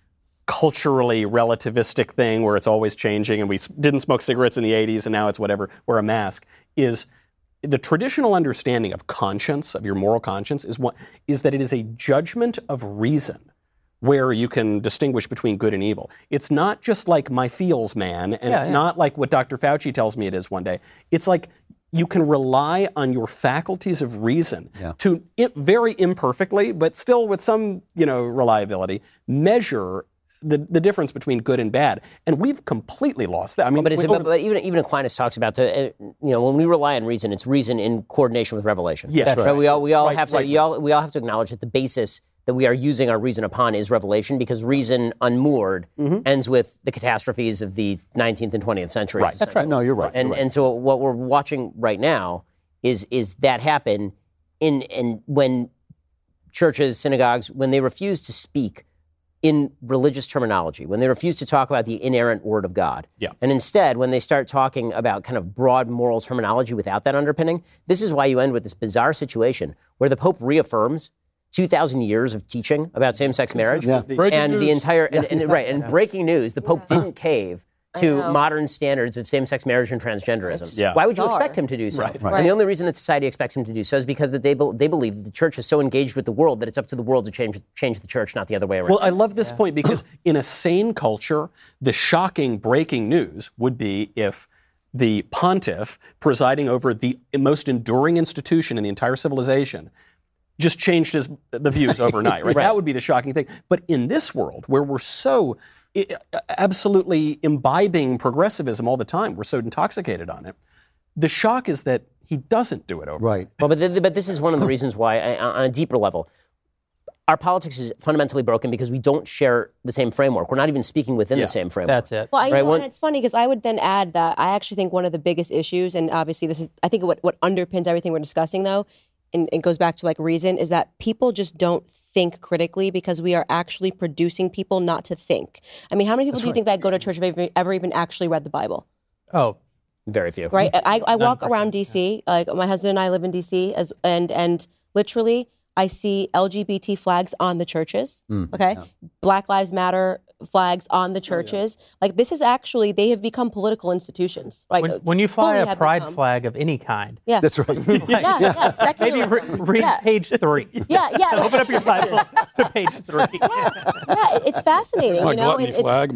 S4: culturally relativistic thing where it's always changing and we didn't smoke cigarettes in the 80s and now it's whatever, wear a mask, is the traditional understanding of conscience, of your moral conscience, is that it is a judgment of reason where you can distinguish between good and evil. It's not just like my feels, man, and it's not like what Dr. Fauci tells me it is one day. It's like you can rely on your faculties of reason to very imperfectly, but still with some, reliability, measure the difference between good and bad. And we've completely lost that. I mean,
S5: but even Aquinas talks about when we rely on reason, it's reason in coordination with revelation.
S4: Yes,
S5: right. We all have to acknowledge that the basis that we are using our reason upon is revelation, because reason unmoored ends with the catastrophes of the 19th and 20th centuries.
S2: Right. That's right. No, you're right.
S5: And so what we're watching right now is that happen in when churches, synagogues, when they refuse to speak in religious terminology, when they refuse to talk about the inerrant word of God.
S4: Yeah.
S5: And instead, when they start talking about kind of broad moral terminology without that underpinning, this is why you end with this bizarre situation where the Pope reaffirms 2,000 years of teaching about same-sex marriage.
S7: Breaking news.
S5: The entire, and breaking news, the Pope didn't cave to modern standards of same-sex marriage and transgenderism.
S4: Yeah.
S5: Why would you expect him to do so?
S4: Right.
S5: And the only reason that society expects him to do so is because that they believe that the church is so engaged with the world that it's up to the world to change the church, not the other way around.
S4: Well, I love this point because in a sane culture, the shocking breaking news would be if the pontiff presiding over the most enduring institution in the entire civilization just changed the views overnight, right? That would be the shocking thing. But in this world, where we're so absolutely imbibing progressivism all the time, we're so intoxicated on it, the shock is that he doesn't do it over.
S2: Right.
S5: Well, but this is one of the reasons why, on a deeper level, our politics is fundamentally broken because we don't share the same framework. We're not even speaking within the same framework.
S3: That's it.
S6: Well, and it's funny because I would then add that I actually think one of the biggest issues, and obviously this is, I think what underpins everything we're discussing though, and it goes back to like reason, is that people just don't think critically because we are actually producing people not to think. I mean, how many people do you think that go to church have ever even actually read the Bible?
S3: Oh,
S5: very few.
S6: Right? I walk around D.C., like my husband and I live in D.C., and literally I see LGBT flags on the churches, okay? Yeah. Black Lives Matter flags on the churches. Oh, yeah. Like this is actually, they have become political institutions. Right?
S3: When you fly a pride flag of any kind.
S6: Yeah.
S2: That's right.
S6: Maybe
S3: read page 3.
S6: Yeah.
S3: Open up your Bible to page 3.
S6: Yeah, it's fascinating.
S7: My gluttony flag,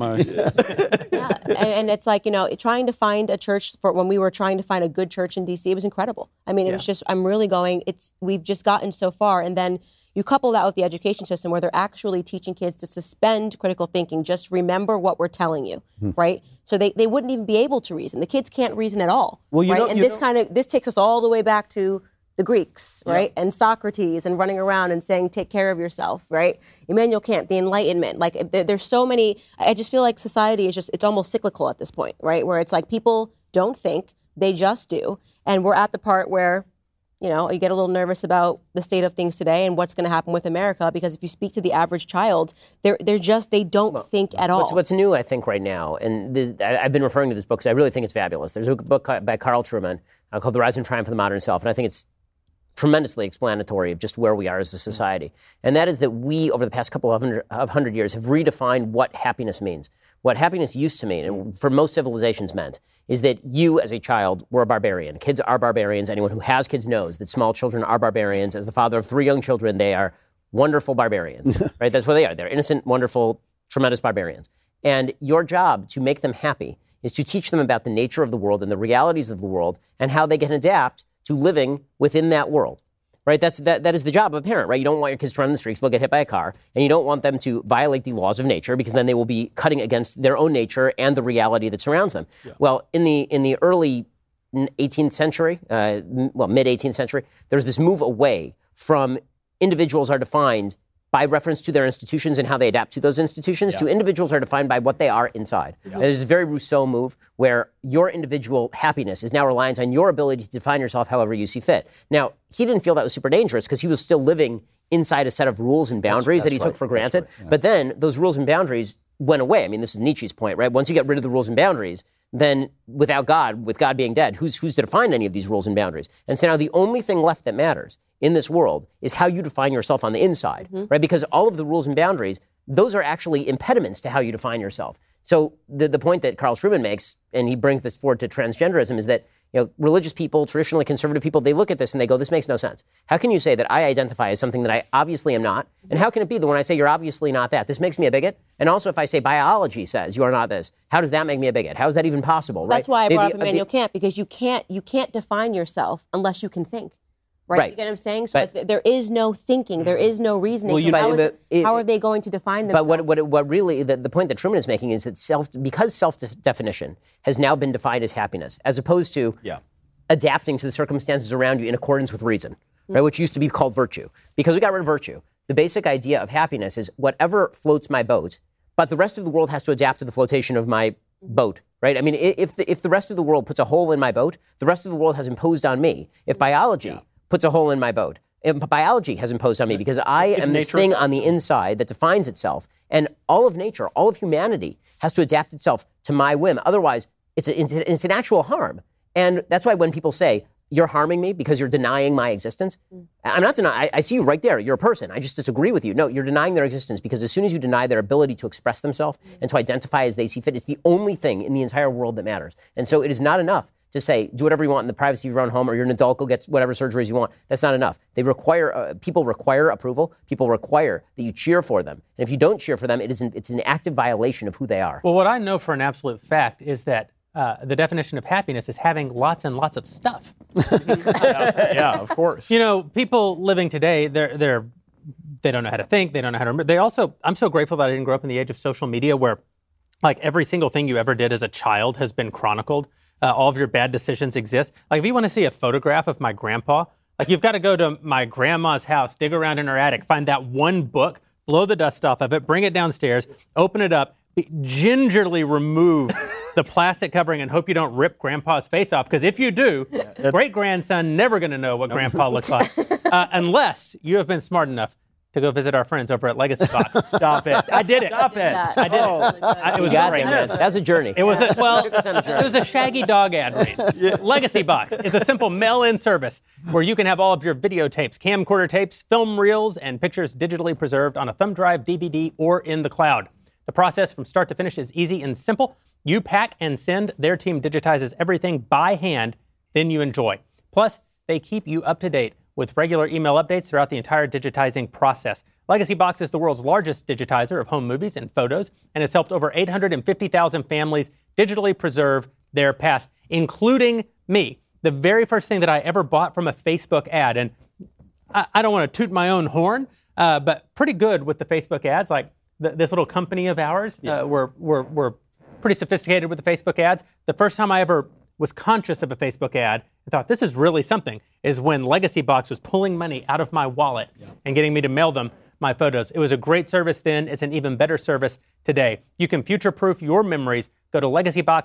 S6: and it's like, trying to find a church when we were trying to find a good church in D.C., it was incredible. I mean, it was just, I'm really going, we've just gotten so far. And then you couple that with the education system where they're actually teaching kids to suspend critical thinking. Just remember what we're telling you, right? So they wouldn't even be able to reason. The kids can't reason at all, right? And this takes us all the way back to the Greeks, right? And Socrates and running around and saying, take care of yourself, right? Immanuel Kant, the Enlightenment. Like there's so many, I just feel like society is it's almost cyclical at this point, right? Where it's like people don't think, they just do. And we're at the part where, you get a little nervous about the state of things today and what's going to happen with America, because if you speak to the average child, they don't think at all.
S5: What's new, I think, right now, and I've been referring to this book because I really think it's fabulous. There's a book by Carl Trueman called The Rise and Triumph of the Modern Self, and I think it's tremendously explanatory of just where we are as a society. And that is that we, over the past couple of hundred years, have redefined what happiness means. What happiness used to mean, and for most civilizations meant, is that you as a child were a barbarian. Kids are barbarians. Anyone who has kids knows that small children are barbarians. As the father of 3 young children, they are wonderful barbarians, right? That's what they are. They're innocent, wonderful, tremendous barbarians. And your job to make them happy is to teach them about the nature of the world and the realities of the world and how they can adapt to living within that world. Right, that is the job of a parent, right? You don't want your kids to run the streets, they'll get hit by a car, and you don't want them to violate the laws of nature because then they will be cutting against their own nature and the reality that surrounds them. Yeah. Well, in the early 18th century, mid 18th century, there's this move away from individuals are defined by reference to their institutions and how they adapt to those institutions, to individuals are defined by what they are inside. Yeah. There's a very Rousseau move where your individual happiness is now reliant on your ability to define yourself however you see fit. Now, he didn't feel that was super dangerous because he was still living inside a set of rules and boundaries that he took for granted. Right, yeah. But then those rules and boundaries went away. I mean, this is Nietzsche's point, right? Once you get rid of the rules and boundaries, then without God, with God being dead, who's to define any of these rules and boundaries? And so now the only thing left that matters in this world is how you define yourself on the inside, right? Because all of the rules and boundaries, those are actually impediments to how you define yourself. So the point that Carl Trueman makes, and he brings this forward to transgenderism, is that religious people, traditionally conservative people, they look at this and they go, this makes no sense. How can you say that I identify as something that I obviously am not? And how can it be that when I say you're obviously not that, this makes me a bigot? And also if I say biology says you are not this, how does that make me a bigot? How is that even possible?
S6: That's why I brought up Immanuel Kant, because you can't define yourself unless you can think. Right. You get what I'm saying? So there is no thinking, there is no reasoning. So how are they going to define themselves?
S5: But what really, the point that Truman is making is that because self-definition has now been defined as happiness, as opposed to adapting to the circumstances around you in accordance with reason, right, which used to be called virtue. Because we got rid of virtue, the basic idea of happiness is whatever floats my boat, but the rest of the world has to adapt to the flotation of my boat. Right? I mean, if the rest of the world puts a hole in my boat, the rest of the world has imposed on me. If biology puts a hole in my boat, biology has imposed on me because I am this thing on the inside that defines itself. And all of nature, all of humanity has to adapt itself to my whim. Otherwise, it's an actual harm. And that's why when people say, you're harming me because you're denying my existence, I'm not denying. I see you right there. You're a person. I just disagree with you. No, you're denying their existence because as soon as you deny their ability to express themselves and to identify as they see fit, it's the only thing in the entire world that matters. And so it is not enough to say, do whatever you want in the privacy of your own home, or you're an adult, go get whatever surgeries you want. That's not enough. They require, people require approval. People require that you cheer for them. And if you don't cheer for them, it's an active violation of who they are.
S3: Well, what I know for an absolute fact is that the definition of happiness is having lots and lots of stuff.
S4: Yeah, of course.
S3: People living today, they don't know how to think. They don't know how to remember. I'm so grateful that I didn't grow up in the age of social media where like every single thing you ever did as a child has been chronicled. All of your bad decisions exist. Like if you want to see a photograph of my grandpa, like you've got to go to my grandma's house, dig around in her attic, find that one book, blow the dust off of it, bring it downstairs, open it up, gingerly remove the plastic covering and hope you don't rip grandpa's face off. Because if you do, great-grandson never going to know what grandpa looks like. Unless you have been smart enough to go visit our friends over at Legacy Box. Stop it. I did it. Stop it. I did it. It was great.
S5: That's a journey.
S3: It was it was a Shaggy Dog ad read. Legacy Box is a simple mail-in service where you can have all of your videotapes, camcorder tapes, film reels, and pictures digitally preserved on a thumb drive, DVD, or in the cloud. The process from start to finish is easy and simple. You pack and send. Their team digitizes everything by hand, then you enjoy. Plus, they keep you up to date with regular email updates throughout the entire digitizing process. Legacy Box is the world's largest digitizer of home movies and photos, and has helped over 850,000 families digitally preserve their past, including me. The very first thing that I ever bought from a Facebook ad, and I don't want to toot my own horn, but pretty good with the Facebook ads. Like this little company of ours, we're pretty sophisticated with the Facebook ads. The first time I ever was conscious of a Facebook ad and thought, this is really something, is when Legacy Box was pulling money out of my wallet and getting me to mail them my photos. It was a great service then. It's an even better service today. You can future-proof your memories. Go to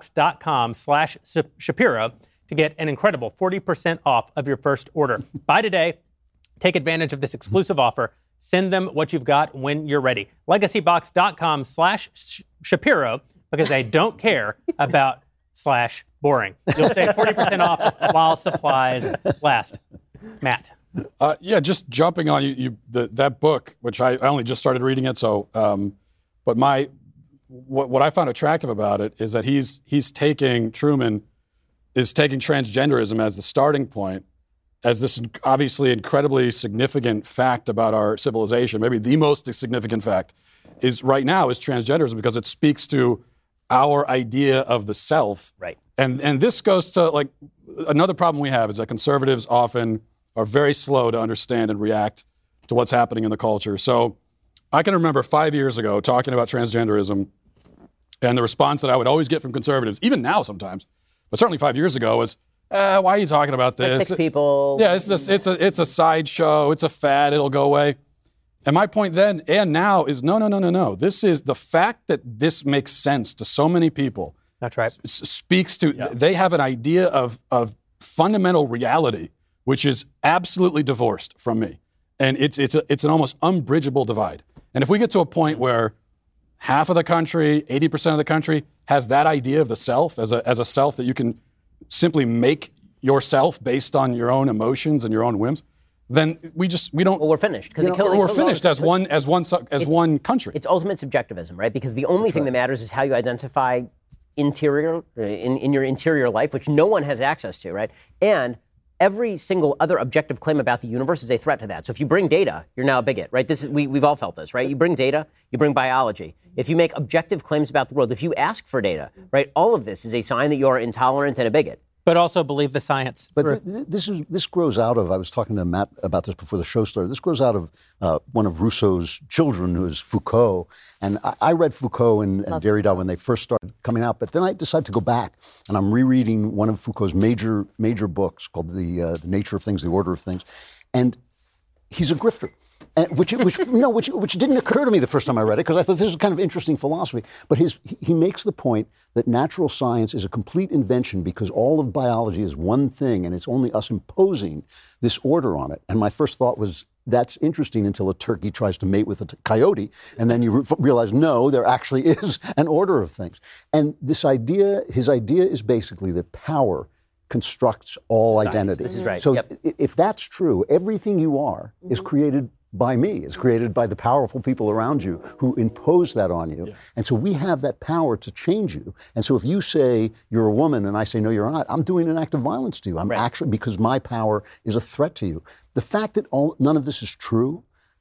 S3: legacybox.com/Shapiro to get an incredible 40% off of your first order. Buy today. Take advantage of this exclusive offer. Send them what you've got when you're ready. Legacybox.com/Shapiro, because they don't care about /boring. You'll save 40% off while supplies last. Matt.
S7: Just jumping on that book, which I only just started reading it. So, but what I found attractive about it is that Truman is taking transgenderism as the starting point, as this obviously incredibly significant fact about our civilization. Maybe the most significant fact is transgenderism, because it speaks to our idea of the self.
S5: Right.
S7: And this goes to like another problem we have is that conservatives often are very slow to understand and react to what's happening in the culture. So I can remember 5 years ago talking about transgenderism, and the response that I would always get from conservatives, even now sometimes, but certainly 5 years ago, was, why are you talking about this?
S5: Like 6 people.
S7: Yeah, it's a sideshow. It's a fad. It'll go away. And my point then and now is no. This is the fact that this makes sense to so many people.
S3: That's right.
S7: Speaks to, they have an idea of fundamental reality, which is absolutely divorced from me. And it's an almost unbridgeable divide. And if we get to a point where half of the country, 80% of the country has that idea of the self as a self that you can simply make yourself based on your own emotions and your own whims, then we don't.
S5: Well, we're finished because
S7: we're finished as one country.
S5: It's ultimate subjectivism, right? Because the only thing that matters is how you identify in your interior life, which no one has access to, right? And every single other objective claim about the universe is a threat to that. So if you bring data, you're now a bigot, right? We've all felt this, right? You bring data, you bring biology. If you make objective claims about the world, if you ask for data, right, all of this is a sign that you are intolerant and a bigot.
S3: But also believe the science.
S2: But this grows out of, I was talking to Matt about this before the show started, this grows out of one of Rousseau's children, who is Foucault. And I read Foucault and Derrida when they first started coming out, but then I decided to go back, and I'm rereading one of Foucault's major books called The Nature of Things, The Order of Things. And he's a grifter. Which didn't occur to me the first time I read it, because I thought this is kind of interesting philosophy. But he makes the point that natural science is a complete invention because all of biology is one thing, and it's only us imposing this order on it. And my first thought was, that's interesting until a turkey tries to mate with a coyote, and then you realize, no, there actually is an order of things. And his idea is basically that power constructs all identity.
S5: This is right.
S2: So if that's true, everything you are is created by me. It's created by the powerful people around you who impose that on you. Yeah. And so we have that power to change you. And so if you say you're a woman and I say, no, you're not, I'm doing an act of violence to you. I'm actually, because my power is a threat to you. The fact that none of this is true,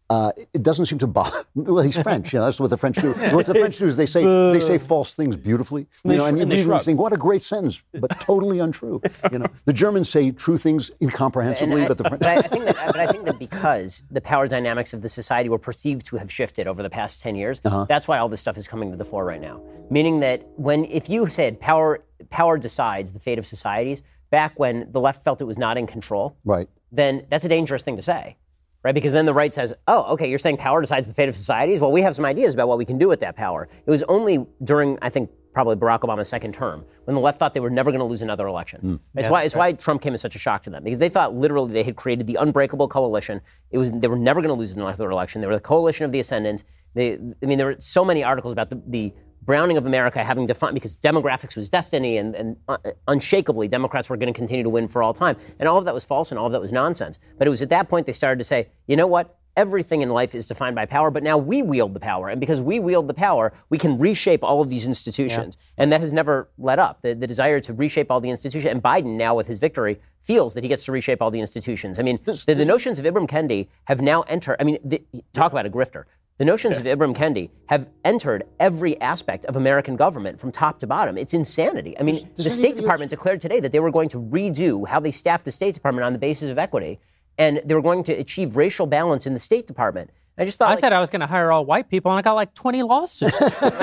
S2: it doesn't seem to bother. Well, he's French. That's what the French do. What the French do is they say false things beautifully. And you think, what a great sentence, but totally untrue. The Germans say true things incomprehensibly, but the French.
S5: I think that because the power dynamics of the society were perceived to have shifted over the past 10 years, that's why all this stuff is coming to the fore right now. Meaning that if you said power decides the fate of societies, back when the left felt it was not in control,
S2: right,
S5: then that's a dangerous thing to say. Right? Because then the right says, oh, okay, you're saying power decides the fate of societies? Well, we have some ideas about what we can do with that power. It was only during, I think, probably Barack Obama's second term, when the left thought they were never going to lose another election. It's why Trump came as such a shock to them, because they thought literally they had created the unbreakable coalition. They were never going to lose another election. They were the coalition of the ascendant. There were so many articles about the browning of America having defined, because demographics was destiny, and unshakably Democrats were going to continue to win for all time. And all of that was false, and all of that was nonsense. But it was at that point they started to say, you know what? Everything in life is defined by power, but now we wield the power. And because we wield the power, we can reshape all of these institutions. Yeah. And that has never let up, the desire to reshape all the institutions. And Biden, now with his victory, feels that he gets to reshape all the institutions. I mean, the notions of Ibram Kendi have now entered, talk about a grifter. The notions of Ibram Kendi have entered every aspect of American government from top to bottom. It's insanity. The State Department declared today that they were going to redo how they staff the State Department on the basis of equity, and they were going to achieve racial balance in the State Department. I just thought
S3: I said I was going to hire all white people, and I got like 20 lawsuits.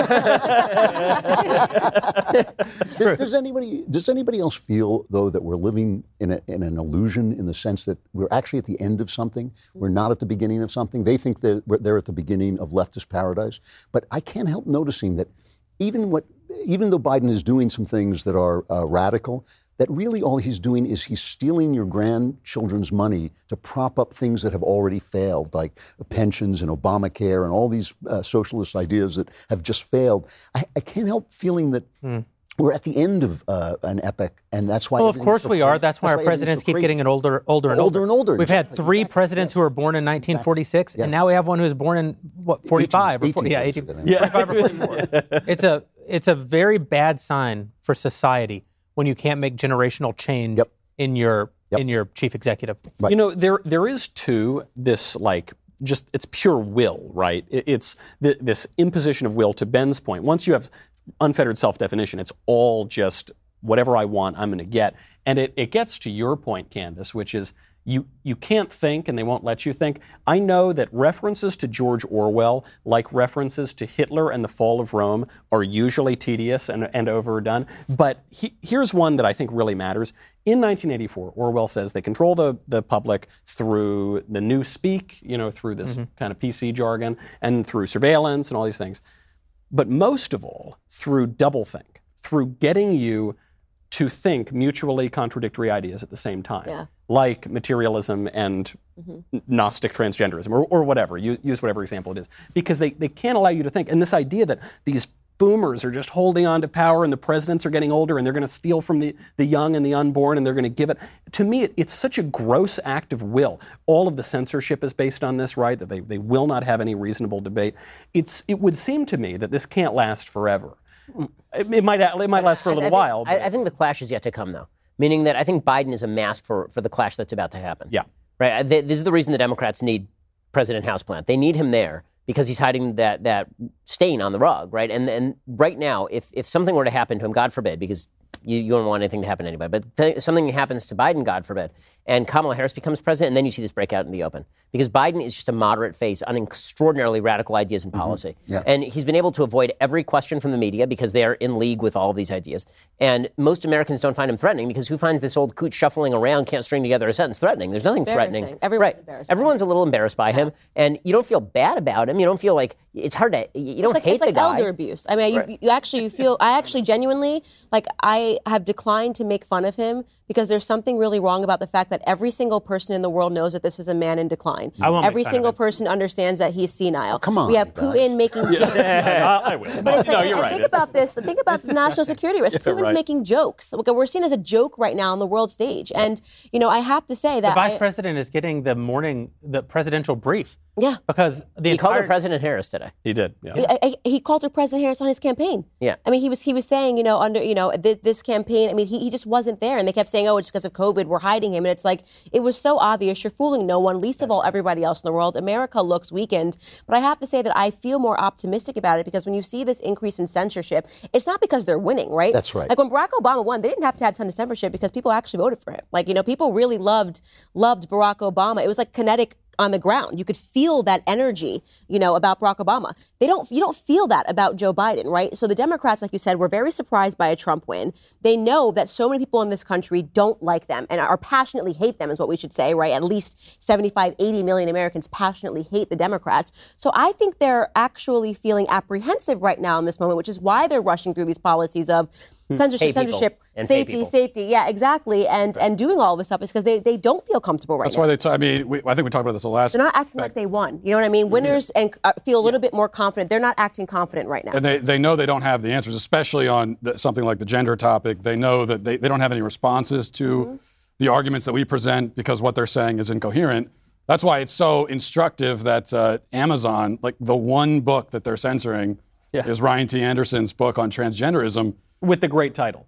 S2: Does anybody else feel, though, that we're living in an illusion, in the sense that we're actually at the end of something? We're not at the beginning of something. They think that they're at the beginning of leftist paradise. But I can't help noticing that even though Biden is doing some things that are radical, that really all he's doing is he's stealing your grandchildren's money to prop up things that have already failed, like pensions and Obamacare and all these socialist ideas that have just failed. I can't help feeling that we're at the end of an epoch, and that's why.
S3: Well, of course we are. That's why our presidents keep getting older and older. We've had 3 presidents who were born in 1946, and now we have one who was born in 45 or 40, 45 or 44. It's a very bad sign for society when you can't make generational change in your chief executive.
S4: Right. There is too this it's pure will, right? It's this imposition of will. To Ben's point, once you have unfettered self-definition, it's all just whatever I want, I'm going to get. And it gets to your point, Candace, which is you can't think, and they won't let you think. I know that references to George Orwell, like references to Hitler and the fall of Rome, are usually tedious and overdone. But here's one that I think really matters. In 1984, Orwell says they control the public through the new speak, through this kind of PC jargon, and through surveillance and all these things. But most of all, through doublethink, through getting you to think mutually contradictory ideas at the same time, like materialism and Gnostic transgenderism, or whatever. Use whatever example it is, because they can't allow you to think. And this idea that these boomers are just holding on to power and the presidents are getting older and they're going to steal from the young and the unborn and they're going to give it. To me, it's such a gross act of will. All of the censorship is based on this, right? That they will not have any reasonable debate. It would seem to me that this can't last forever. It might last for a little while.
S5: I think the clash is yet to come, though. Meaning that I think Biden is a mask for the clash that's about to happen.
S4: Yeah.
S5: Right. This is the reason the Democrats need President Houseplant. They need him there because he's hiding that stain on the rug, right? And right now, if something were to happen to him, God forbid, because you don't want anything to happen to anybody, but something happens to Biden, God forbid, and Kamala Harris becomes president, and then you see this breakout in the open. Because Biden is just a moderate face on extraordinarily radical ideas and policy.
S2: Yeah.
S5: And he's been able to avoid every question from the media because they are in league with all of these ideas. And most Americans don't find him threatening because who finds this old coot shuffling around, can't string together a sentence threatening? There's nothing threatening.
S6: Everyone's embarrassed.
S5: Everyone's a little embarrassed by him, and you don't feel bad about him. You don't feel like it's hard to. You don't hate the guy.
S6: It's like elder abuse. I mean, you actually feel. I actually genuinely I have declined to make fun of him because there's something really wrong about the fact that every single person in the world knows that this is a man in decline. Every single person understands that he's senile.
S2: Oh, come on,
S6: we have Putin making jokes.
S4: I will.
S6: But it's like,
S4: you're right.
S6: Think about this. Think about the national security risk. Putin's making jokes. We're seen as a joke right now on the world stage. And, I have to say that
S3: the vice president is getting the presidential brief.
S6: Yeah.
S5: Because he called her President Harris today.
S4: He did. Yeah.
S6: He called her President Harris on his campaign.
S5: Yeah.
S6: I mean, he was saying, under, this campaign, I mean, he just wasn't there. And they kept saying, oh, it's because of COVID. We're hiding him. And it's like, it was so obvious. You're fooling no one, least of all everybody else in the world. America looks weakened. But I have to say that I feel more optimistic about it because when you see this increase in censorship, it's not because they're winning, right?
S2: That's right.
S6: Like when Barack Obama won, they didn't have to have a ton of censorship because people actually voted for him. Like, people really loved Barack Obama. It was like kinetic on the ground. You could feel that energy, about Barack Obama. You don't feel that about Joe Biden, right? So the Democrats, like you said, were very surprised by a Trump win. They know that so many people in this country don't like them and are passionately hate them is what we should say, right? At least 75, 80 million Americans passionately hate the Democrats. So I think they're actually feeling apprehensive right now in this moment, which is why they're rushing through these policies of censorship, safety. Yeah, exactly. And doing all this stuff is because they don't feel comfortable right now.
S7: That's why I think we talked about this the last.
S6: They're not acting like they won. You know what I mean? Winners and feel a little bit more confident. They're not acting confident right now.
S7: And they know they don't have the answers, especially on something like the gender topic. They know that they don't have any responses to the arguments that we present because what they're saying is incoherent. That's why it's so instructive that Amazon, like the one book that they're censoring, is Ryan T. Anderson's book on transgenderism.
S4: With the great title.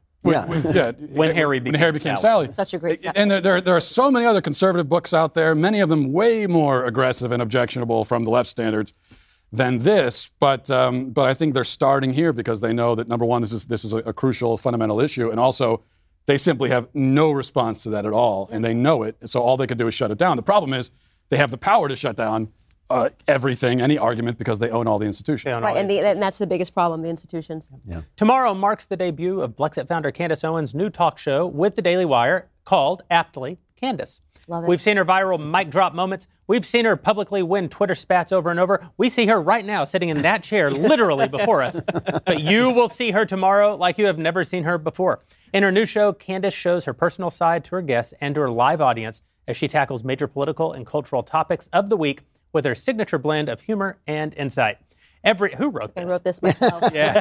S4: When Harry became Sally.
S6: Such a great
S7: And there are so many other conservative books out there, many of them way more aggressive and objectionable from the left standards than this. But I think they're starting here because they know that, number one, this is a crucial, fundamental issue. And also, they simply have no response to that at all. And they know it. So all they could do is shut it down. The problem is they have the power to shut down everything, any argument, because they own all the institutions.
S6: Right, and that's the biggest problem, the institutions.
S2: Yeah.
S3: Tomorrow marks the debut of Blexit founder Candace Owens' new talk show with the Daily Wire called, aptly, Candace.
S6: Love it.
S3: We've seen her viral mic drop moments. We've seen her publicly win Twitter spats over and over. We see her right now sitting in that chair literally before us. But you will see her tomorrow like you have never seen her before. In her new show, Candace shows her personal side to her guests and to her live audience as she tackles major political and cultural topics of the week with her signature blend of humor and insight. Who wrote this?
S6: I wrote this myself.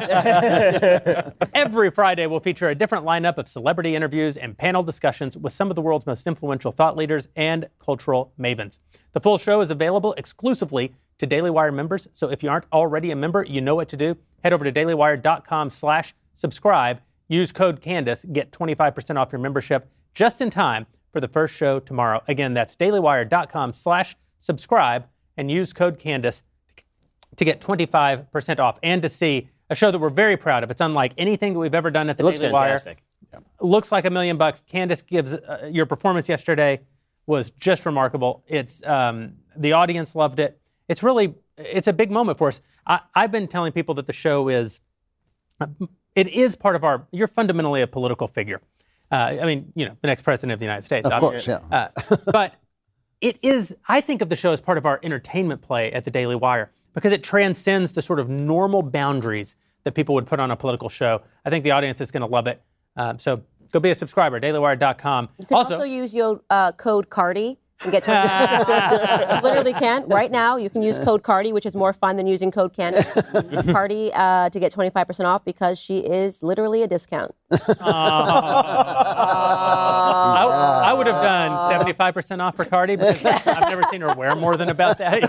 S3: Every Friday will feature a different lineup of celebrity interviews and panel discussions with some of the world's most influential thought leaders and cultural mavens. The full show is available exclusively to Daily Wire members, so if you aren't already a member, you know what to do. Head over to dailywire.com/subscribe. Use code Candace, get 25% off your membership just in time for the first show tomorrow. Again, that's dailywire.com/subscribe and use code Candace to get 25% off and to see a show that we're very proud of. It's unlike anything that we've ever done at the Daily Wire.
S5: Fantastic.
S3: Looks like $1 million. Candace gives your performance yesterday was just remarkable. It's the audience loved it. It's a big moment for us. I've been telling people that the show is part of you're fundamentally a political figure. The next president of the United States.
S2: Of course, yeah.
S3: But it is, I think of the show as part of our entertainment play at the Daily Wire because it transcends the sort of normal boundaries that people would put on a political show. I think the audience is going to love it. So go be a subscriber, dailywire.com.
S6: You can also use your code CARDI and get 25%. You literally can. Right now, you can use code Cardi, which is more fun than using code Candace. Cardi to get 25% off because she is literally a discount.
S3: I would have done 75% off for Cardi because I've never seen her wear more than about that.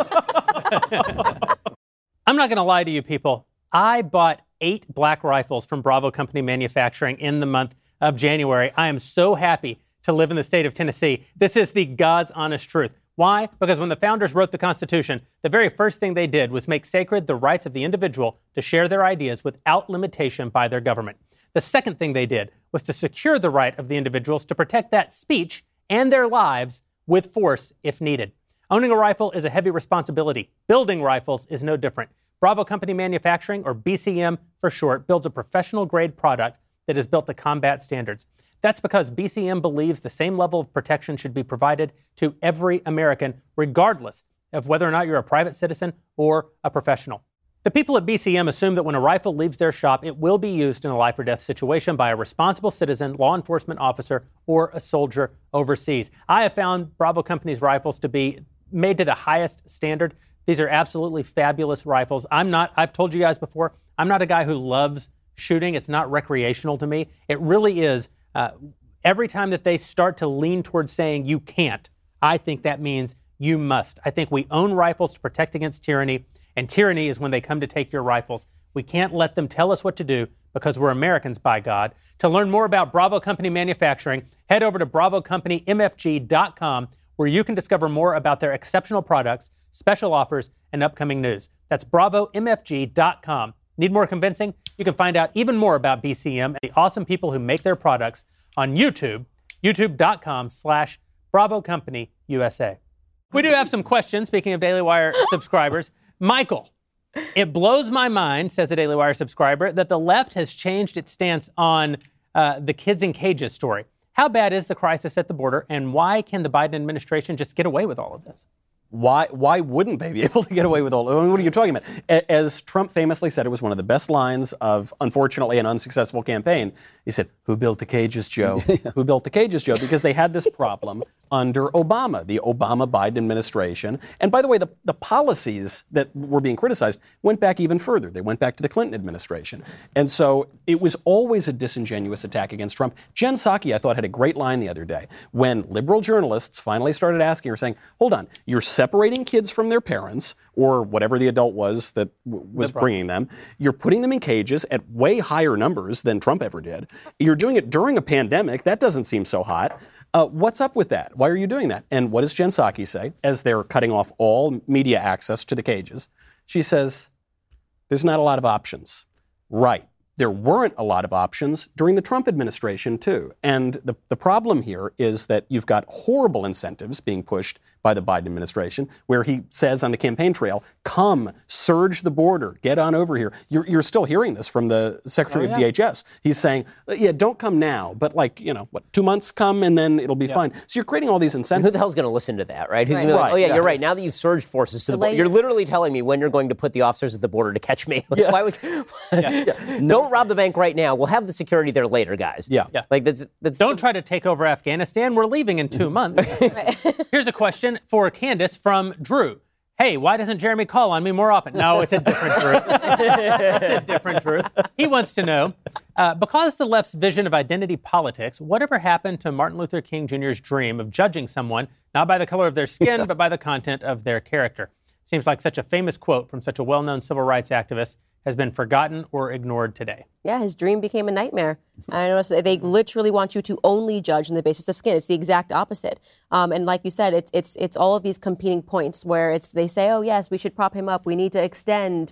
S3: I'm not going to lie to you people. I bought 8 black rifles from Bravo Company Manufacturing in the month of January. I am so happy to live in the state of Tennessee. This is the God's honest truth. Why? Because when the founders wrote the Constitution, the very first thing they did was make sacred the rights of the individual to share their ideas without limitation by their government. The second thing they did was to secure the right of the individuals to protect that speech and their lives with force if needed. Owning a rifle is a heavy responsibility. Building rifles is no different. Bravo Company Manufacturing, or BCM for short, builds a professional-grade product that is built to combat standards. That's because BCM believes the same level of protection should be provided to every American, regardless of whether or not you're a private citizen or a professional. The people at BCM assume that when a rifle leaves their shop, it will be used in a life or death situation by a responsible citizen, law enforcement officer, or a soldier overseas. I have found Bravo Company's rifles to be made to the highest standard. These are absolutely fabulous rifles. I've told you guys before, I'm not a guy who loves shooting. It's not recreational to me. It really is. Every time that they start to lean towards saying you can't, I think that means you must. I think we own rifles to protect against tyranny, and tyranny is when they come to take your rifles. We can't let them tell us what to do because we're Americans, by God. To learn more about Bravo Company Manufacturing, head over to BravoCompanyMFG.com, where you can discover more about their exceptional products, special offers, and upcoming news. That's BravoMFG.com. Need more convincing? You can find out even more about BCM and the awesome people who make their products on YouTube, youtube.com/Bravo Company USA. We do have some questions, speaking of Daily Wire subscribers. Michael, it blows my mind, says a Daily Wire subscriber, that the left has changed its stance on the kids in cages story. How bad is the crisis at the border, and why can the Biden administration just get away with all of this?
S4: Why wouldn't they be able to get away with all? I mean, what are you talking about? As Trump famously said, it was one of the best lines of, unfortunately, an unsuccessful campaign. He said, "Who built the cages, Joe? Who built the cages, Joe?" Because they had this problem under Obama, the Obama-Biden administration. And by the way, the policies that were being criticized went back even further. They went back to the Clinton administration. And so it was always a disingenuous attack against Trump. Jen Psaki, I thought, had a great line the other day when liberal journalists finally started asking her, saying, hold on, you're separating kids from their parents, or whatever the adult was that was bringing them. You're putting them in cages at way higher numbers than Trump ever did. You're doing it during a pandemic. That doesn't seem so hot. What's up with that? Why are you doing that? And what does Jen Psaki say as they're cutting off all media access to the cages? She says, there's not a lot of options. Right. There weren't a lot of options during the Trump administration, too. And the problem here is that you've got horrible incentives being pushed by the Biden administration, where he says on the campaign trail, come, surge the border, get on over here. You're still hearing this from the Secretary of DHS. He's saying, yeah, don't come now, but 2 months, come, and then it'll be fine. So you're creating all these incentives.
S5: Who the hell's going to listen to that, right? Who's going to be like, oh, yeah, you're right. Now that you've surged forces to the border, you're literally telling me when you're going to put the officers at the border to catch me. Why would Don't rob the bank right now. We'll have the security there later, guys.
S3: Yeah.
S5: That's
S3: Don't try to take over Afghanistan. We're leaving in 2 months. Here's a question for Candace from Drew. Hey, why doesn't Jeremy call on me more often? No, it's a different Drew. It's a different Drew. He wants to know, because the left's vision of identity politics, whatever happened to Martin Luther King Jr.'s dream of judging someone not by the color of their skin, but by the content of their character? Seems like such a famous quote from such a well-known civil rights activist has been forgotten or ignored today.
S6: Yeah, his dream became a nightmare. I noticed they literally want you to only judge on the basis of skin. It's the exact opposite. And like you said, it's all of these competing points where they say, oh yes, we should prop him up. We need to extend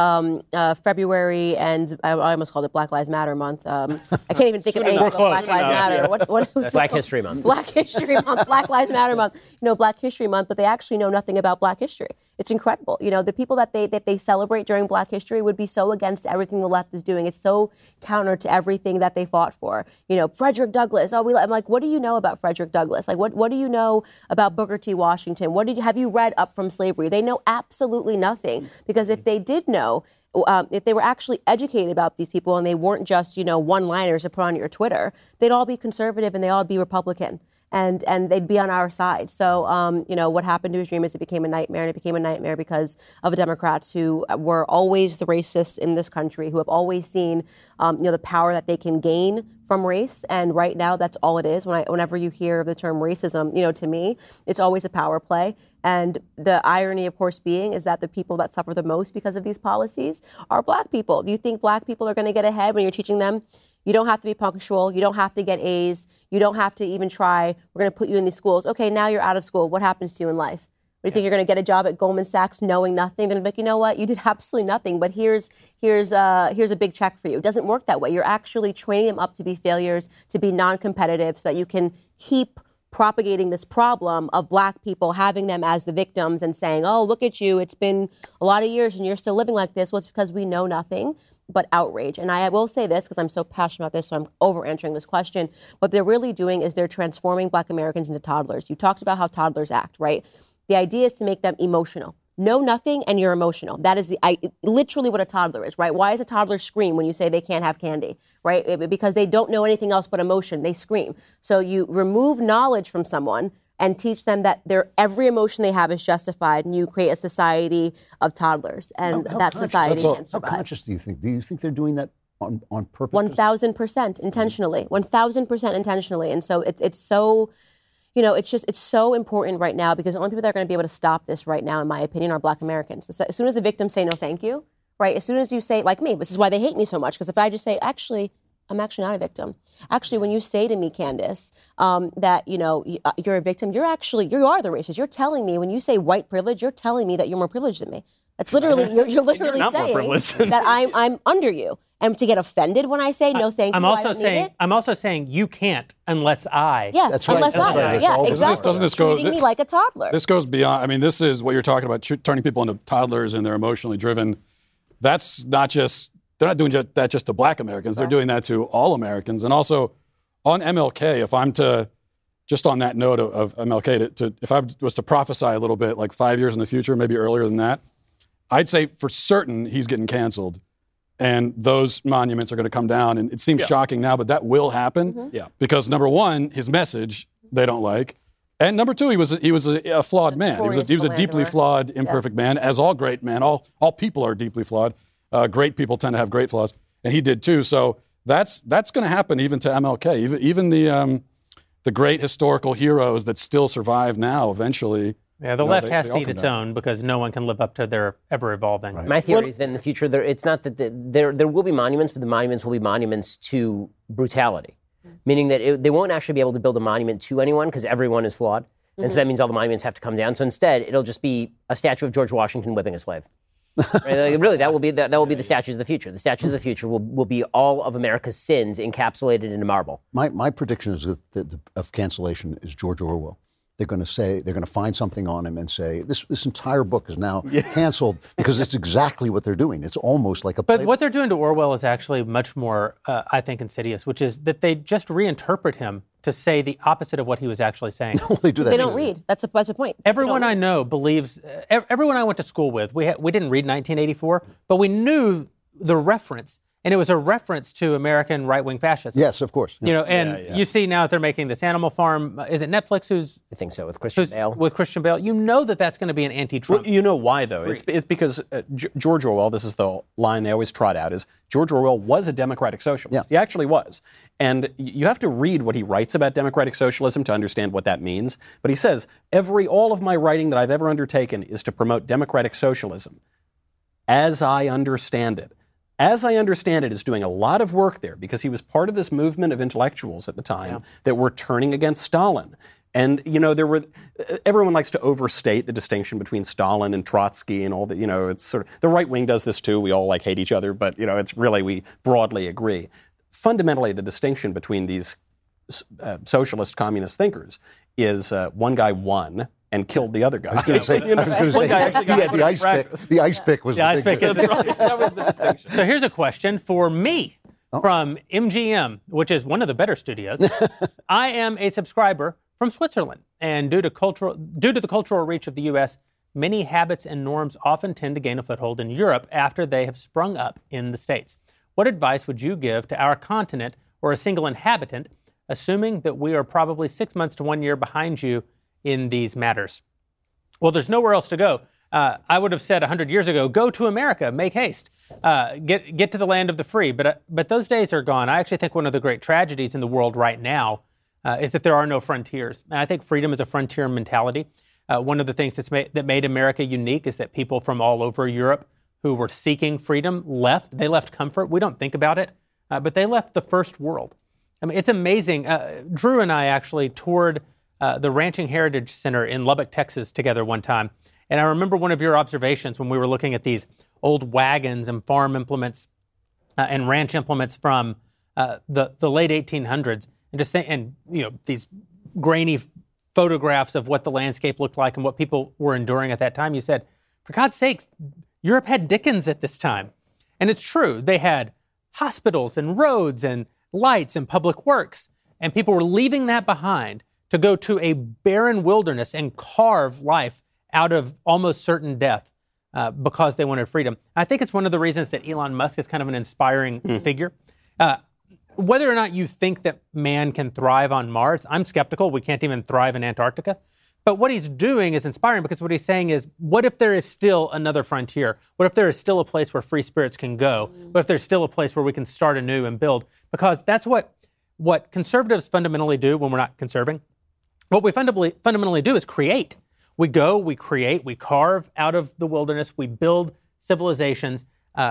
S6: February and I almost called it Black Lives Matter month. I can't even think of anything but Black Lives Matter.
S5: What Black History Month.
S6: Black History Month. Black Lives Matter month. Black History Month, but they actually know nothing about Black history. It's incredible. The people that they celebrate during Black history would be so against everything the left is doing. It's so counter to everything that they fought for. Frederick Douglass. I'm like, what do you know about Frederick Douglass? Like, what do you know about Booker T. Washington? Have you read up from slavery? They know absolutely nothing, because if they did know, if they were actually educated about these people and they weren't just, one-liners to put on your Twitter, they'd all be conservative and they all be Republican. and they'd be on our side. So, what happened to his dream is it became a nightmare, and it became a nightmare because of the Democrats who were always the racists in this country, who have always seen, the power that they can gain from race. And right now, that's all it is. Whenever you hear of the term racism, to me, it's always a power play. And the irony, of course, being is that the people that suffer the most because of these policies are black people. Do you think black people are going to get ahead when you're teaching them? You don't have to be punctual. You don't have to get A's. You don't have to even try. We're going to put you in these schools. Okay, now you're out of school. What happens to you in life? Do you think you're going to get a job at Goldman Sachs knowing nothing? They're going to be like, you know what? You did absolutely nothing, but here's a big check for you. It doesn't work that way. You're actually training them up to be failures, to be non-competitive, so that you can keep propagating this problem of black people, having them as the victims and saying, oh, look at you. It's been a lot of years and you're still living like this. Well, it's because we know nothing but outrage. And I will say this because I'm so passionate about this, so I'm over answering this question. What they're really doing is they're transforming black Americans into toddlers. You talked about how toddlers act, right? The idea is to make them emotional. Know nothing and you're emotional. That is literally what a toddler is, right? Why does a toddler scream when you say they can't have candy, right? Because they don't know anything else but emotion. They scream. So you remove knowledge from someone and teach them that every emotion they have is justified, and you create a society of toddlers, and that society can't survive.
S2: How conscious do you think? Do you think they're doing that on purpose?
S6: 1,000% intentionally. 1,000% intentionally. And so it's so... it's so important right now because the only people that are going to be able to stop this right now, in my opinion, are black Americans. As soon as the victims say no thank you, right? As soon as you say, like me, this is why they hate me so much, because if I just say, I'm actually not a victim. Actually, when you say to me, Candace, that, you're a victim, you are the racist. You're telling me, when you say white privilege, you're telling me that you're more privileged than me. That's literally, you're literally saying that I'm under you. And to get offended when I say no, thank you, I don't need it.
S3: I'm also saying you can't unless I.
S6: Yeah,
S2: that's right.
S6: Unless I.
S2: Right.
S6: Yeah, exactly.
S7: Doesn't this go?
S6: Treating me like a toddler.
S7: This goes beyond. I mean, this is what you're talking about, turning people into toddlers and they're emotionally driven. That's not just. They're not doing that just to black Americans. They're doing that to all Americans. And also on MLK, if I'm to, just on that note of MLK, if I was to prophesy a little bit, like 5 years in the future, maybe earlier than that, I'd say for certain he's getting canceled. And those monuments are going to come down. And it seems shocking now, but that will happen. Mm-hmm. Yeah. Because number one, his message, they don't like. And number two, he was a flawed man. He was a deeply flawed, imperfect man, as all great men. All people are deeply flawed. Great people tend to have great flaws, and he did too. So that's going to happen even to MLK. Even the great historical heroes that still survive now eventually.
S3: Yeah, the left has to eat its own because no one can live up to their ever-evolving.
S5: Right. My theory is that in the future, it's not that there will be monuments, but the monuments will be monuments to brutality, meaning that they won't actually be able to build a monument to anyone because everyone is flawed. And so that means all the monuments have to come down. So instead, it'll just be a statue of George Washington whipping a slave. Right? Really, that will be the statues of the future. The statues of the future will be all of America's sins encapsulated into marble.
S2: My prediction is that of cancellation is George Orwell. They're going to find something on him and say this entire book is now canceled because it's exactly what they're doing. It's almost like a.
S3: But what they're doing to Orwell is actually much more, I think, insidious, which is that they just reinterpret him to say the opposite of what he was actually saying.
S2: No, they do that.
S6: They don't read. That's a point.
S3: Everyone I know believes. Everyone I went to school with, we didn't read 1984, but we knew the reference. And it was a reference to American right-wing fascism.
S2: Yes, of course. Yeah.
S3: You see now that they're making this Animal Farm. Is it Netflix who's...
S5: I think so, with Christian Bale.
S3: With Christian Bale. You know that's going to be an anti-Trump.
S4: Well, you know why, though? It's because George Orwell, this is the line they always trot out, is George Orwell was a democratic socialist.
S2: Yeah.
S4: He actually was. And you have to read what he writes about democratic socialism to understand what that means. But he says, all of my writing that I've ever undertaken is to promote democratic socialism as I understand it. As I understand it, is doing a lot of work there because he was part of this movement of intellectuals at the time that were turning against Stalin. And, everyone likes to overstate the distinction between Stalin and Trotsky and all that, it's sort of, the right wing does this too. We all hate each other, but, it's really, we broadly agree. Fundamentally, the distinction between these socialist communist thinkers is one guy won and killed the other guy.
S2: I was going to say, the ice pick. The ice pick was the
S3: ice pick.
S4: That's right. That was the distinction.
S3: So here's a question for me from MGM, which is one of the better studios. I am a subscriber from Switzerland, and due to the cultural reach of the U.S., many habits and norms often tend to gain a foothold in Europe after they have sprung up in the States. What advice would you give to our continent or a single inhabitant assuming that we are probably 6 months to 1 year behind you in these matters. Well, there's nowhere else to go. I would have said 100 years ago, go to America, make haste, get to the land of the free. But those days are gone. I actually think one of the great tragedies in the world right now is that there are no frontiers. And I think freedom is a frontier mentality. One of the things that made America unique is that people from all over Europe who were seeking freedom left. They left comfort. We don't think about it, but they left the first world. I mean, it's amazing. Drew and I actually toured the Ranching Heritage Center in Lubbock, Texas together one time. And I remember one of your observations when we were looking at these old wagons and farm implements and ranch implements from the late 1800s, and these grainy photographs of what the landscape looked like and what people were enduring at that time. You said, for God's sakes, Europe had Dickens at this time. And it's true. They had hospitals and roads and lights and public works. And people were leaving that behind to go to a barren wilderness and carve life out of almost certain death because they wanted freedom. I think it's one of the reasons that Elon Musk is kind of an inspiring figure. Whether or not you think that man can thrive on Mars, I'm skeptical. We can't even thrive in Antarctica. But what he's doing is inspiring because what he's saying is, what if there is still another frontier? What if there is still a place where free spirits can go? What if there's still a place where we can start anew and build? Because that's what conservatives fundamentally do when we're not conserving. What we fundamentally do is create. We go, we create, we carve out of the wilderness, we build civilizations,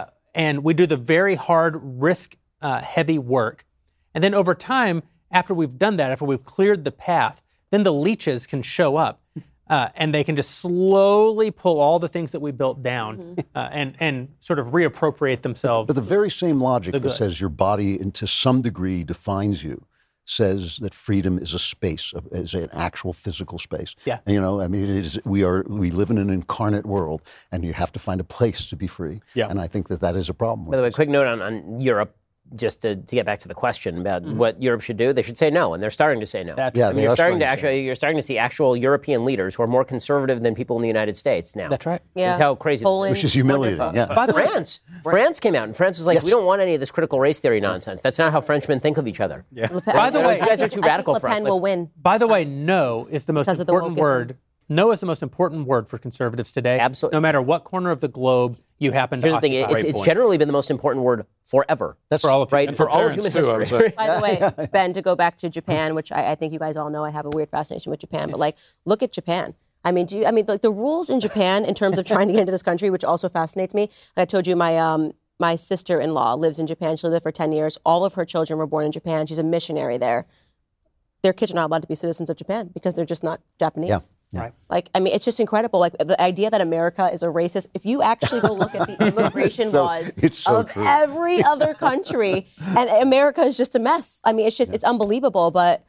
S3: and we do the very hard, risk-heavy work. And then over time, after we've done that, after we've cleared the path, then the leeches can show up, and they can just slowly pull all the things that we built down and sort of reappropriate themselves.
S2: But the very same logic that says your body, to some degree, defines you, says that freedom is a space, is an actual physical space.
S3: Yeah.
S2: You know, I mean, it is. We live in an incarnate world, and you have to find a place to be free.
S4: Yeah.
S2: And I think that is a problem.
S5: By the way, quick note on Europe, just to get back to the question about what Europe should do. They should say no, and they're starting to say no.
S3: That's
S2: Yeah,
S3: right.
S2: they are starting to
S5: You're starting to see actual European leaders who are more conservative than people in the United States now.
S3: That's right.
S6: Yeah.
S5: This is how crazy
S6: Poland,
S5: this is.
S2: Which is humiliating.
S6: wonderful.
S2: Yeah.
S3: By the way,
S5: France came out, and France was like,
S2: Yes.
S5: we don't want any of this critical race theory nonsense. That's not how Frenchmen think of each other. Yeah.
S3: By the way,
S5: you guys are too radical
S6: Le
S5: for us.
S6: Pen will win.
S3: By the way, no is the most
S6: Because of the
S3: important
S6: wokeism.
S3: word. No is the most important word for conservatives today.
S5: Absolutely.
S3: No matter what corner of the globe you happen to
S5: Here's the thing,
S3: occupy.
S5: it's generally been the most important word forever.
S2: That's
S3: For all of
S5: right?
S7: And for
S5: all of
S7: parents,
S5: human
S7: too, I would
S5: history.
S7: say.
S6: By the way, Ben, to go back to Japan, which I think you guys all know, I have a weird fascination with Japan. But like, look at Japan. I mean, the rules in Japan in terms of trying to get into this country, which also fascinates me. Like I told you, my sister-in-law lives in Japan. She lived there for 10 years. All of her children were born in Japan. She's a missionary there. Their kids are not allowed to be citizens of Japan because they're just not Japanese.
S2: Yeah.
S3: Right.
S6: Like, I mean, it's just incredible. Like, the idea that America is a racist, if you actually go look at the immigration laws
S2: it's so
S6: of
S2: true.
S6: every other country, and America is just a mess. I mean, it's unbelievable. But,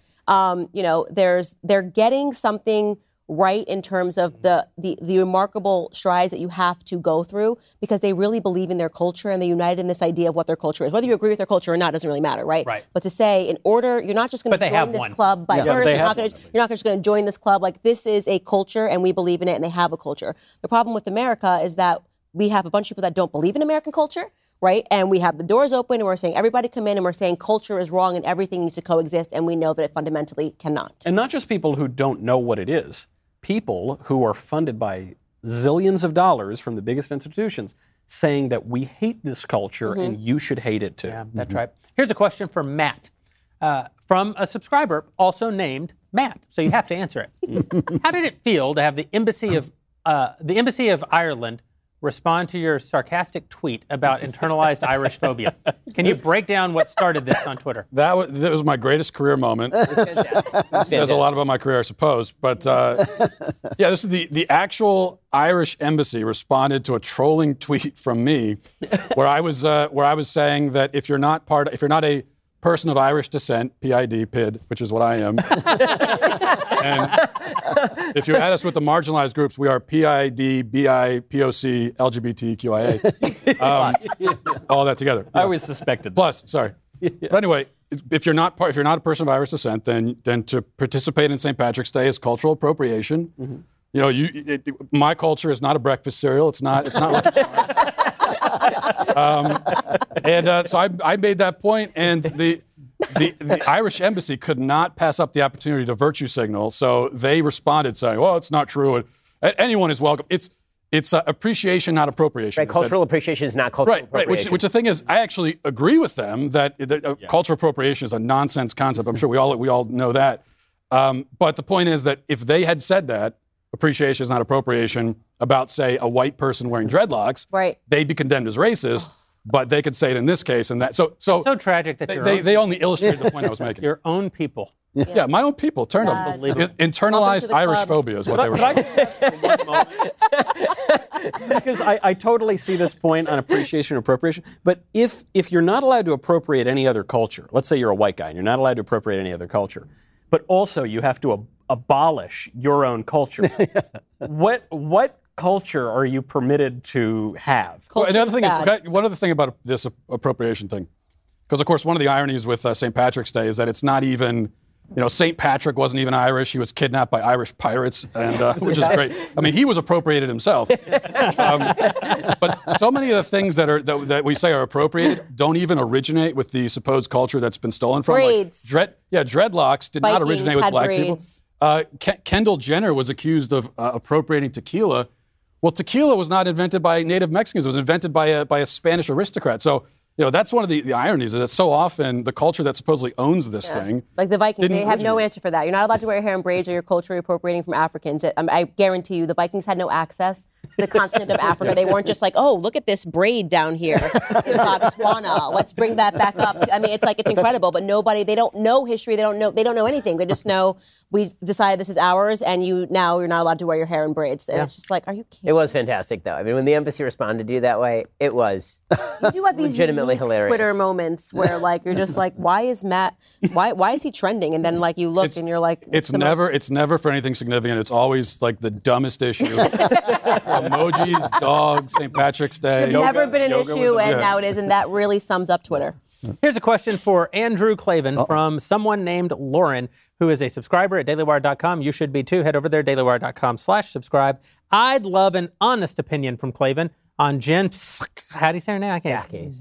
S6: they're getting something right in terms of the remarkable strides that you have to go through because they really believe in their culture and they're united in this idea of what their culture is. Whether you agree with their culture or not doesn't really matter, right?
S3: Right.
S6: But to say, you're not just going to join this club by birth. You're not just going to join this club. Like, this is a culture and we believe in it and they have a culture. The problem with America is that we have a bunch of people that don't believe in American culture, right? And we have the doors open and we're saying, everybody come in, and we're saying culture is wrong and everything needs to coexist, and we know that it fundamentally cannot.
S4: And not just people who don't know what it is. People who are funded by zillions of dollars from the biggest institutions saying that we hate this culture and you should hate it too.
S3: Yeah, that's right. Here's a question for Matt from a subscriber also named Matt, so you have to answer it. How did it feel to have the Embassy of Ireland respond to your sarcastic tweet about internalized Irish phobia? Can you break down what started this on Twitter?
S7: That was my greatest career moment. Says a lot about my career, I suppose. But this is the actual Irish embassy responded to a trolling tweet from me, where I was saying that if you're not a person of Irish descent, PID, which is what I am, and if you add us with the marginalized groups, we are PID, BI, POC, LGBTQIA, all that together.
S4: I always suspected.
S7: Plus, sorry. But anyway, if you're not a person of Irish descent, then to participate in St. Patrick's Day is cultural appropriation. Mm-hmm. You know, my culture is not a breakfast cereal. It's not Lucky Charms. So I made that point, and the Irish embassy could not pass up the opportunity to virtue signal, so they responded saying, well, it's not true. Anyone is welcome. It's appreciation, not appropriation.
S5: Right, cultural appreciation is not cultural appropriation.
S7: Right. Which the thing is, I actually agree with them that cultural appropriation is a nonsense concept. I'm sure we all know that. But the point is that if they had said that, appreciation is not appropriation, about, say, a white person wearing dreadlocks,
S6: right,
S7: they'd be condemned as racist. But they could say it in this case and that. So
S3: tragic that
S7: they only illustrated the point I was making.
S3: Your own people.
S7: Yeah, my own people. Internalized Irish phobia is what they were saying.
S4: Because I totally see this point on appreciation and appropriation. But if you're not allowed to appropriate any other culture, let's say you're a white guy and you're not allowed to appropriate any other culture, but also you have to abolish your own culture, what culture are you permitted to have?
S7: Well, the other thing is, one other thing about this appropriation thing, because of course one of the ironies with St. Patrick's Day is that it's not even, St. Patrick wasn't even Irish. He was kidnapped by Irish pirates, and which is great. I mean, he was appropriated himself. But so many of the things that we say are appropriated don't even originate with the supposed culture that's been stolen from.
S6: Braids.
S7: Like, dreadlocks did not originate with black
S6: braids.
S7: people. Kendall Jenner was accused of appropriating tequila. Well, tequila was not invented by native Mexicans. It was invented by a Spanish aristocrat. So, that's one of the ironies, is that so often the culture that supposedly owns this thing.
S6: Like the Vikings, they have no answer for that. You're not allowed to wear your hair in braids, or you're culturally appropriating from Africans. I guarantee you the Vikings had no access to the continent of Africa. They weren't just like, oh, look at this braid down here in Botswana. Let's bring that back up. I mean, it's incredible, but they don't know history. They don't know anything. They just know we decided this is ours, and you're not allowed to wear your hair in braids. And it's just like, are you kidding?
S5: It was fantastic, though. I mean, when the embassy responded to you that way, it was
S6: you do have these
S5: legitimately hilarious
S6: Twitter moments where you're just like, why is he trending? And then you look and you're like,
S7: it's never for anything significant. It's always like the dumbest issue. Emojis, dogs, St. Patrick's Day.
S6: It's never been an issue, and now it is, and that really sums up Twitter.
S3: Here's a question for Andrew Klavan from someone named Lauren, who is a subscriber at dailywire.com. You should be too. Head over there, dailywire.com/subscribe. I'd love an honest opinion from Klavan on Jen Psaki. How do you say her name? I can't.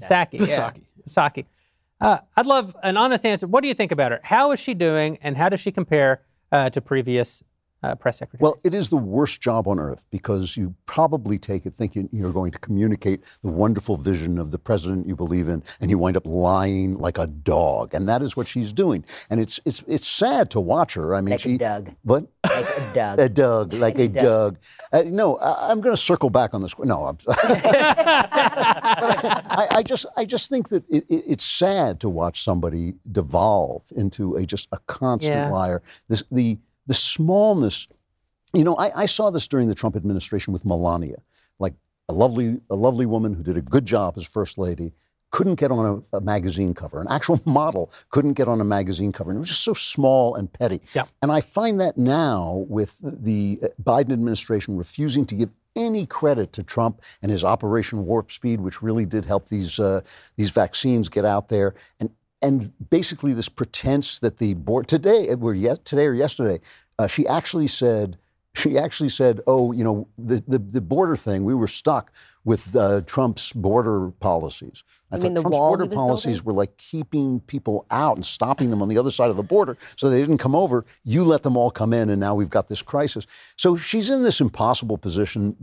S3: Psaki. I'd love an honest answer. What do you think about her? How is she doing, and how does she compare to previous press secretary?
S2: Well, it is the worst job on earth, because you probably take it thinking you're going to communicate the wonderful vision of the president you believe in, and you wind up lying like a dog, and that is what she's doing. And it's sad to watch her. I mean,
S5: a dog.
S2: What?
S5: Like a dog.
S2: A dog, like a dog. No, I'm going to circle back on this. No, I'm. I just think that it's sad to watch somebody devolve into a constant liar. The smallness, I saw this during the Trump administration with Melania, like a lovely woman who did a good job as first lady, couldn't get on a magazine cover. An actual model couldn't get on a magazine cover. And it was just so small and petty. Yeah. And I find that now with the Biden administration refusing to give any credit to Trump and his Operation Warp Speed, which really did help these vaccines get out there. And basically this pretense that the board today or yesterday, she actually said, oh, the border thing, we were stuck with Trump's border policies. I thought Trump's border policies were like keeping people out and stopping them on the other side of the border so they didn't come over. You let them all come in, and now we've got this crisis. So she's in this impossible position.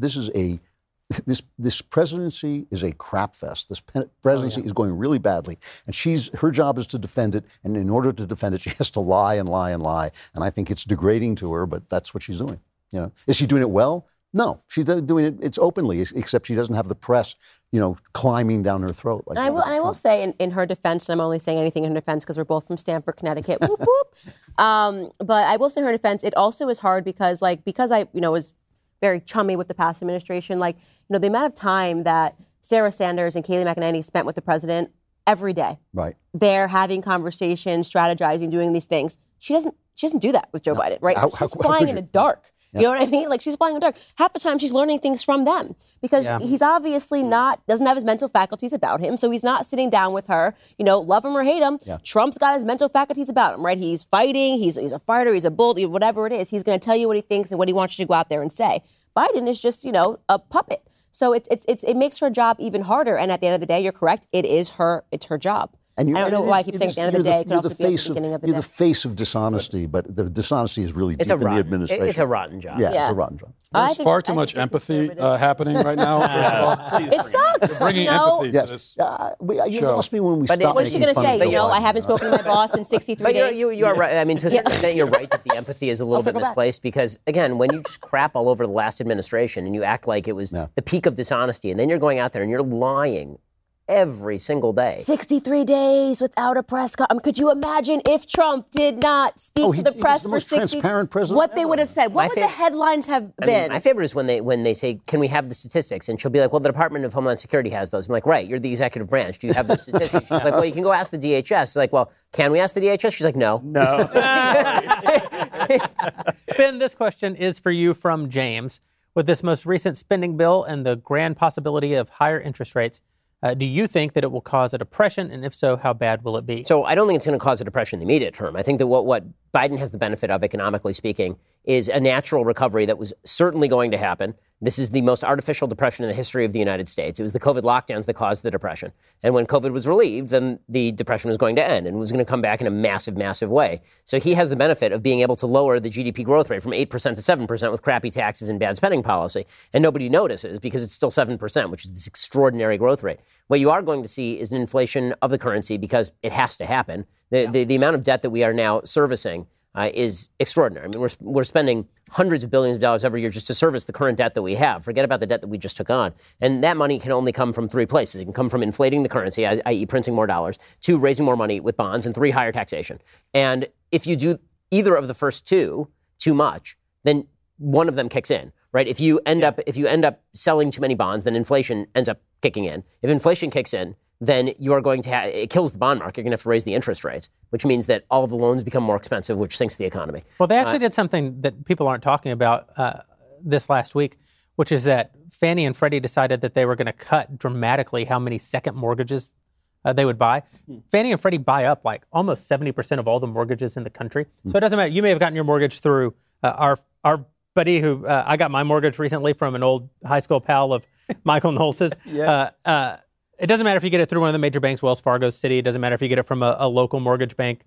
S2: This presidency is a crap fest. This presidency is going really badly, and her job is to defend it. And in order to defend it, she has to lie and lie and lie. And I think it's degrading to her, but that's what she's doing. Is she doing it well? No, she's doing it. It's openly, except she doesn't have the press, climbing down her throat.
S6: Like and I will say, in her defense, and I'm only saying anything in her defense because we're both from Stamford, Connecticut. Whoop, whoop. But I will say, in her defense, it also is hard because I was very chummy with the past administration. The amount of time that Sarah Sanders and Kayleigh McEnany spent with the president every day. Right. They're having conversations, strategizing, doing these things. She doesn't do that with Joe Biden, right? So she's flying in the dark. Yeah. You know what I mean? She's flying in the dark. Half the time she's learning things from them because he's obviously doesn't have his mental faculties about him. So he's not sitting down with her, love him or hate him. Yeah. Trump's got his mental faculties about him, right? He's fighting. He's a fighter. He's a bull, whatever it is. He's going to tell you what he thinks and what he wants you to go out there and say. Biden is just, a puppet. So it makes her job even harder. And at the end of the day, you're correct. It's her job.
S2: And
S6: I don't know why I keep saying at the end of the day. It could also be at the beginning of the day.
S2: You're the face of dishonesty, but the dishonesty is really deep
S5: It's a
S2: in the
S5: rotten.
S2: administration.
S5: It's a rotten job.
S2: Yeah,
S6: Yeah.
S2: it's a rotten job.
S7: There's far too much empathy happening right now. First of all.
S6: It sucks.
S7: Bringing
S6: No.
S7: empathy to
S2: Yes.
S7: this.
S2: You
S7: show.
S2: lost me when we
S5: But
S2: stopped
S6: What is she
S2: making
S6: going to
S2: fun
S6: say?
S2: of
S6: You know,
S2: Joe
S6: I
S2: Biden.
S6: haven't spoken to my boss in 63
S5: But
S6: days.
S5: you are right. I mean, to a certain extent, you're right that the empathy is a little bit
S6: go back.
S5: misplaced because, again, when you just crap all over the last administration and you act like it was the peak of dishonesty, and then you're going out there and you're lying every single day.
S6: 63 days without a press conference. Could you imagine if Trump did not speak to the press
S2: the
S6: for
S2: most
S6: 60?
S2: transparent president
S6: What they
S2: ever.
S6: would have said? What would the headlines have been?
S5: My favorite is when they say, "Can we have the statistics?" And she'll be like, "Well, the Department of Homeland Security has those." And like, right, you're the executive branch. Do you have those statistics? She's like, "Well, you can go ask the DHS." Like, well, can we ask the DHS? She's like, "No."
S4: No.
S3: Ben, this question is for you from James. With this most recent spending bill and the grand possibility of higher interest rates, do you think that it will cause a depression? And if so, how bad will it be?
S5: So I don't think it's going to cause a depression in the immediate term. I think that what Biden has the benefit of, economically speaking, is a natural recovery that was certainly going to happen. This is the most artificial depression in the history of the United States. It was the COVID lockdowns that caused the depression. And when COVID was relieved, then the depression was going to end and was going to come back in a massive, massive way. So he has the benefit of being able to lower the GDP growth rate from 8% to 7% with crappy taxes and bad spending policy. And nobody notices because it's still 7%, which is this extraordinary growth rate. What you are going to see is an inflation of the currency because it has to happen. The amount of debt that we are now servicing is extraordinary. I mean, we're spending hundreds of billions of dollars every year just to service the current debt that we have. Forget about the debt that we just took on. And that money can only come from three places. It can come from inflating the currency, i.e. printing more dollars, 2, raising more money with bonds, and 3, higher taxation. And if you do either of the first two too much, then one of them kicks in, right? If you end up selling too many bonds, then inflation ends up kicking in. If inflation kicks in, then you are going to it kills the bond market. You're going to have to raise the interest rates, which means that all of the loans become more expensive, which sinks the economy.
S3: Well, they actually did something that people aren't talking about this last week, which is that Fannie and Freddie decided that they were going to cut dramatically how many second mortgages they would buy. Fannie and Freddie buy up like almost 70% of all the mortgages in the country. So it doesn't matter. You may have gotten your mortgage through our buddy who I got my mortgage recently from an old high school pal of Michael Knowles's. It doesn't matter if you get it through one of the major banks, Wells Fargo, Citi. It doesn't matter if you get it from a local mortgage bank.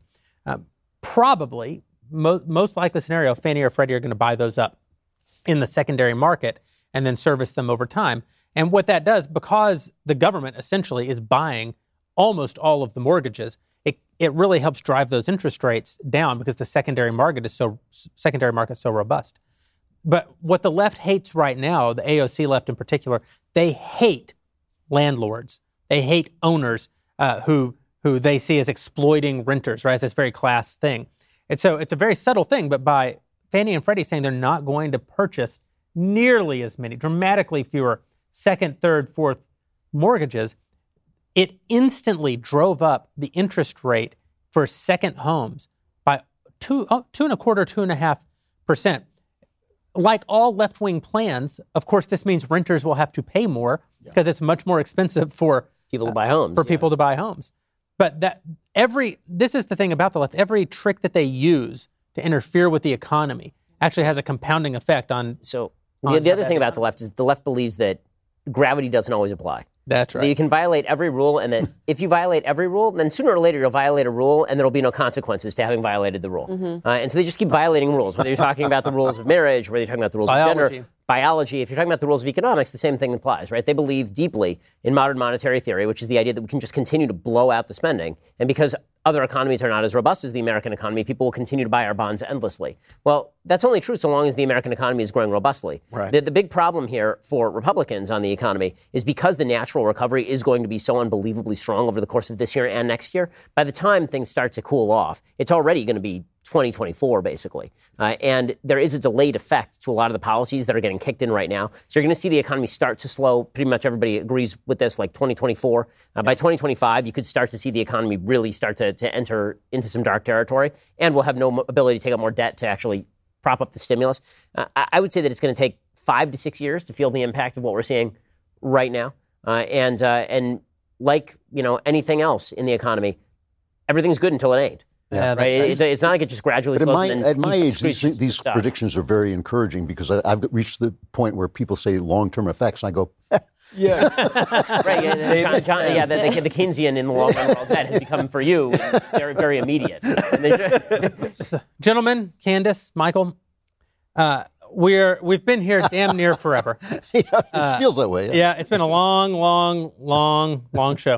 S3: Probably, most likely scenario, Fannie or Freddie are going to buy those up in the secondary market and then service them over time. And what that does, because the government essentially is buying almost all of the mortgages, it really helps drive those interest rates down because the secondary market is so robust. But what the left hates right now, the AOC left in particular, they hate landlords. They hate owners who they see as exploiting renters, right? It's this very class thing. And so it's a very subtle thing, but by Fannie and Freddie saying they're not going to purchase nearly as many, dramatically fewer second, third, fourth mortgages, it instantly drove up the interest rate for second homes by 2.25%, 2.5%. Like all left-wing plans, of course, this means renters will have to pay more because it's much more expensive for
S5: people to buy homes.
S3: People to buy homes. But this is the thing about the left. Every trick that they use to interfere with the economy actually has a compounding effect on.
S5: So the other thing about the left is the left believes that gravity doesn't always apply.
S3: That's right.
S5: That you can violate every rule, and then if you violate every rule, then sooner or later you'll violate a rule, and there will be no consequences to having violated the rule. And so they just keep violating rules, whether you're talking about the rules of marriage, whether you're talking about the rules of gender, biology. If you're talking about the rules of economics, the same thing applies, right? They believe deeply in modern monetary theory, which is the idea that we can just continue to blow out the spending, and because other economies are not as robust as the American economy, people will continue to buy our bonds endlessly. Well, that's only true so long as the American economy is growing robustly.
S2: Right.
S5: The big problem here for Republicans on the economy is because the natural recovery is going to be so unbelievably strong over the course of this year and next year, by the time things start to cool off, it's already going to be 2024, basically. And there is a delayed effect to a lot of the policies that are getting kicked in right now. So you're going to see the economy start to slow. Pretty much everybody agrees with this, like 2024. By 2025, you could start to see the economy really start to enter into some dark territory, and we'll have no ability to take out more debt to actually prop up the stimulus. I would say that it's going to take 5 to 6 years to feel the impact of what we're seeing right now. And like, anything else in the economy, everything's good until it ain't.
S2: Yeah,
S5: right. It's not like it just gradually slows.
S2: At my age, these predictions are very encouraging because I've reached the point where people say long-term effects, and I go,
S7: Yeah.
S5: Right. The Keynesian in the long run world debt has become for you very, very immediate.
S3: Gentlemen, Candace, Michael, we've been here damn near forever.
S2: It feels that way.
S3: Yeah, it's been a long show.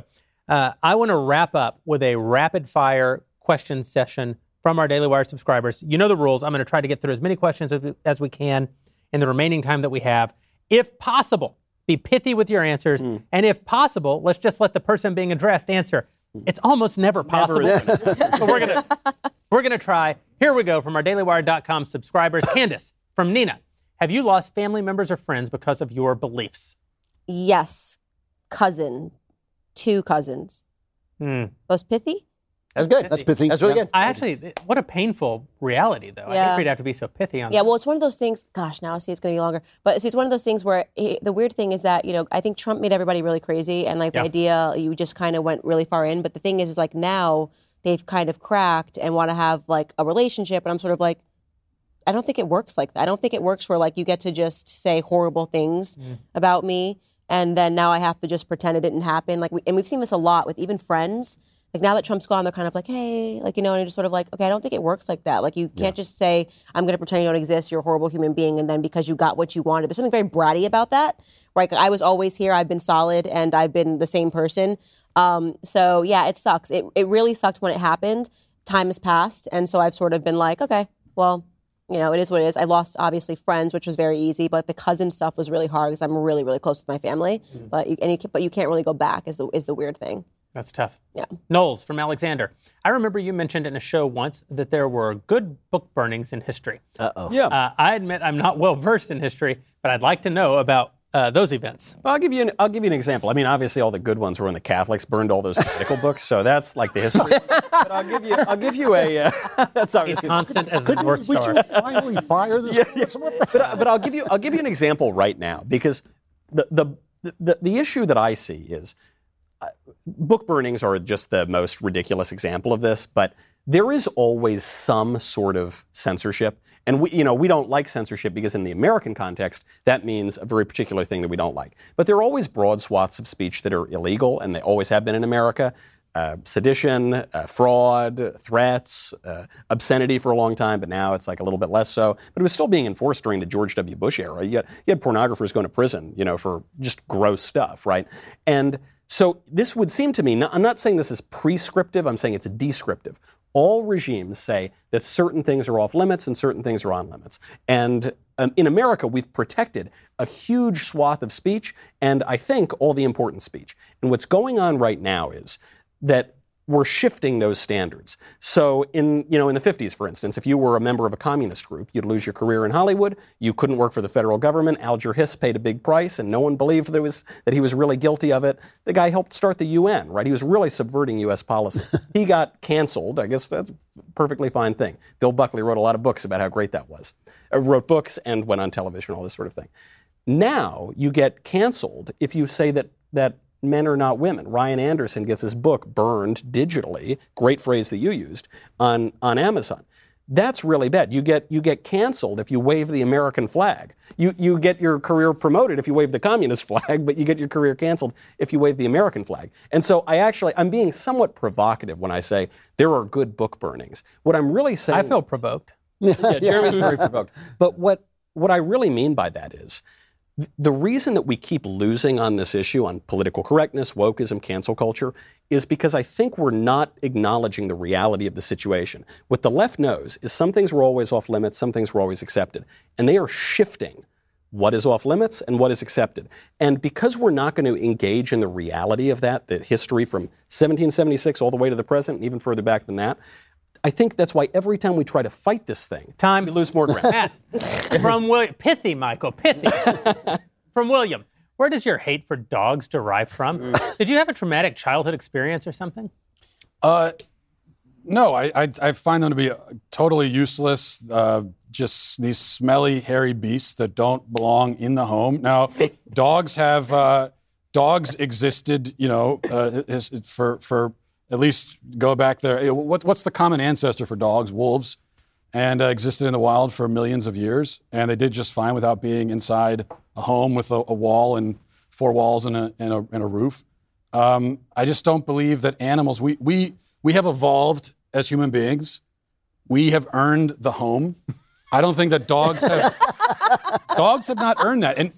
S3: I want to wrap up with a rapid-fire question session from our Daily Wire subscribers. You know the rules. I'm going to try to get through as many questions as we can in the remaining time that we have. If possible, be pithy with your answers. And if possible, let's just let the person being addressed answer. It's almost never possible. So we're gonna try. Here we go from our dailywire.com subscribers. Candace from Nina. Have you lost family members or friends because of your beliefs?
S6: Yes. Cousin. 2 cousins. Most pithy?
S2: That's good. That's pithy.
S5: That's really good.
S3: What a painful reality, though. I hate for you to have to be so pithy on that.
S6: Yeah, well, it's one of those things, gosh, now I see it's going to be longer. But it's one of those things where the weird thing is that, I think Trump made everybody really crazy. And the idea, you just kind of went really far in. But the thing is now they've kind of cracked and want to have a relationship. And I'm sort of like, I don't think it works like that. I don't think it works where you get to just say horrible things about me. And then now I have to just pretend it didn't happen. And we've seen this a lot with even friends. Now that Trump's gone, they're kind of like, hey, and you're just sort of like, okay, I don't think it works like that. You can't just say, I'm going to pretend you don't exist, you're a horrible human being, and then because you got what you wanted. There's something very bratty about that, right? I was always here, I've been solid, and I've been the same person. So, yeah, it sucks. It really sucked when it happened. Time has passed, and so I've sort of been like, okay, well, it is what it is. I lost, obviously, friends, which was very easy, but the cousin stuff was really hard because I'm really, really close with my family. But you can't really go back is the weird thing.
S3: That's tough.
S6: Yeah.
S3: Knowles from Alexander. I remember you mentioned in a show once that there were good book burnings in history.
S5: Uh-oh.
S4: Yeah.
S3: I admit I'm not well versed in history, but I'd like to know about those events.
S4: Well, I'll give you an example. I mean, obviously, all the good ones were when the Catholics burned all those medical books, so that's like the history. But I'll give you a. That's obviously
S3: constant as the North Star.
S2: Would you finally fire this?
S4: But I'll give you an example right now because the issue that I see is. Book burnings are just the most ridiculous example of this, but there is always some sort of censorship. And we don't like censorship because in the American context, that means a very particular thing that we don't like. But there are always broad swaths of speech that are illegal, and they always have been in America. Sedition, fraud, threats, obscenity for a long time, but now it's a little bit less so. But it was still being enforced during the George W. Bush era. You had pornographers going to prison, for just gross stuff, right? And so this would seem to me, I'm not saying this is prescriptive, I'm saying it's descriptive. All regimes say that certain things are off limits and certain things are on limits. And in America, we've protected a huge swath of speech and I think all the important speech. And what's going on right now is that we're shifting those standards. So in the 50s, for instance, if you were a member of a communist group, you'd lose your career in Hollywood. You couldn't work for the federal government. Alger Hiss paid a big price, and no one believed that he was really guilty of it. The guy helped start the UN, right? He was really subverting U.S. policy. He got canceled. I guess that's a perfectly fine thing. Bill Buckley wrote a lot of books about how great that was. Wrote books and went on television, all this sort of thing. Now you get canceled if you say that men are not women. Ryan Anderson gets his book burned digitally, great phrase that you used, on Amazon. That's really bad. You get canceled if you wave the American flag. You get your career promoted if you wave the communist flag, but you get your career canceled if you wave the American flag. And so I'm being somewhat provocative when I say there are good book burnings. What I'm really saying...
S3: I feel provoked.
S4: Yeah, Jeremy's very provoked. But what I really mean by that is the reason that we keep losing on this issue, on political correctness, wokeism, cancel culture, is because I think we're not acknowledging the reality of the situation. What the left knows is some things were always off limits, some things were always accepted. And they are shifting what is off limits and what is accepted. And because we're not going to engage in the reality of that, the history from 1776 all the way to the present, and even further back than that, I think that's why every time we try to fight this thing, we lose more ground.
S3: Matt, from William, pithy, Michael, pithy. From William, where does your hate for dogs derive from? Did you have a traumatic childhood experience or something?
S7: No, I find them to be totally useless. Just these smelly, hairy beasts that don't belong in the home. Now, dogs existed, for at least go back there. What's the common ancestor for dogs? Wolves, and existed in the wild for millions of years, and they did just fine without being inside a home with a wall and four walls and a roof. I just don't believe that animals. We have evolved as human beings. We have earned the home. I don't think that dogs have. Dogs have not earned that. And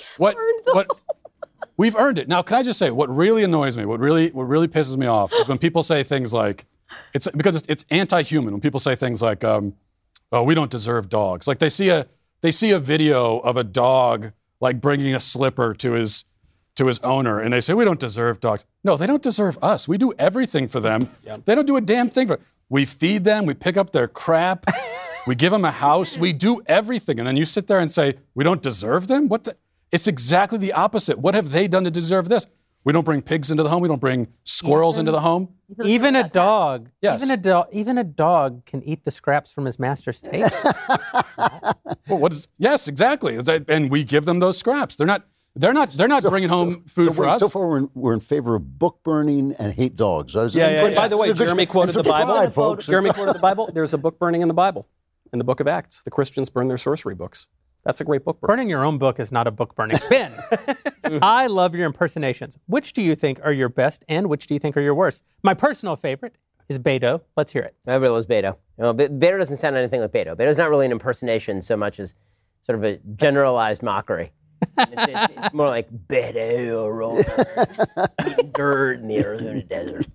S7: we've earned it. Now, can I just say what really annoys me? What really pisses me off is when people say things like, it's anti-human. When people say things like, "Oh, we don't deserve dogs." Like they see a video of a dog like bringing a slipper to his owner, and they say we don't deserve dogs. No, they don't deserve us. We do everything for them. Yep. They don't do a damn thing for. We feed them. We pick up their crap. We give them a house. We do everything, and then you sit there and say we don't deserve them. It's exactly the opposite. What have they done to deserve this? We don't bring pigs into the home. We don't bring squirrels into the home.
S3: Even a dog.
S7: Yes.
S3: Even a dog can eat the scraps from his master's table.
S7: Well, yes, exactly. And we give them those scraps. They're not bringing home food for us.
S2: So far, we're in favor of book burning and hate dogs.
S4: By the way, Jeremy quoted the Bible. Jeremy quoted the Bible. There's a book burning in the Bible, in the book of Acts. The Christians burn their sorcery books. That's a great book burning.
S3: Burning your own book is not a book burning. Ben, I love your impersonations. Which do you think are your best and which do you think are your worst? My personal favorite is Beto. Let's hear it.
S5: Everybody loves Beto. Beto doesn't sound anything like Beto. Beto's not really an impersonation so much as sort of a generalized mockery. It's more like Beto roller, eating dirt in the Arizona desert,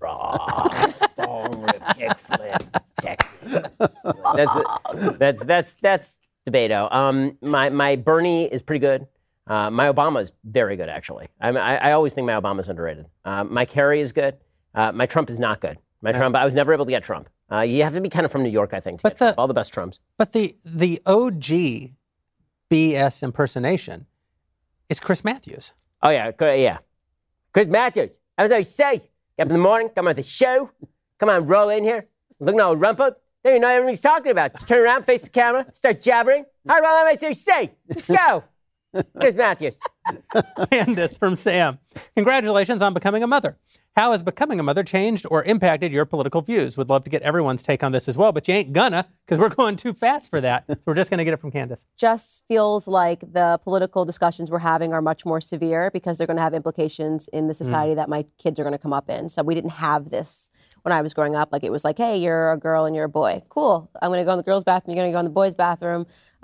S5: kickflip, Texas. That's the Beto. My Bernie is pretty good. My Obama is very good, actually. I always think my Obama is underrated. My Kerry is good. My Trump is not good. Trump, I was never able to get Trump. You have to be kind of from New York, I think, to get Trump. All the best Trumps.
S3: But the OG BS impersonation is Chris Matthews.
S5: Oh, yeah. Chris Matthews. I was always say, get up in the morning, come on the show, come on, roll in here, looking all rumpled. Then you know everything he's talking about. Just turn around, face the camera, start jabbering. All right, well, I say, let's go. Chris Matthews.
S3: Candace from Sam. Congratulations on becoming a mother. How has becoming a mother changed or impacted your political views? Would love to get everyone's take on this as well, but you ain't gonna because we're going too fast for that. So we're just going to get it from Candace.
S6: Just feels like the political discussions we're having are much more severe because they're going to have implications in the society that my kids are going to come up in. So we didn't have this when I was growing up. Like it was like, hey, you're a girl and you're a boy. Cool. I'm going to go in the girls' bathroom. You're going to go in the boys' bathroom.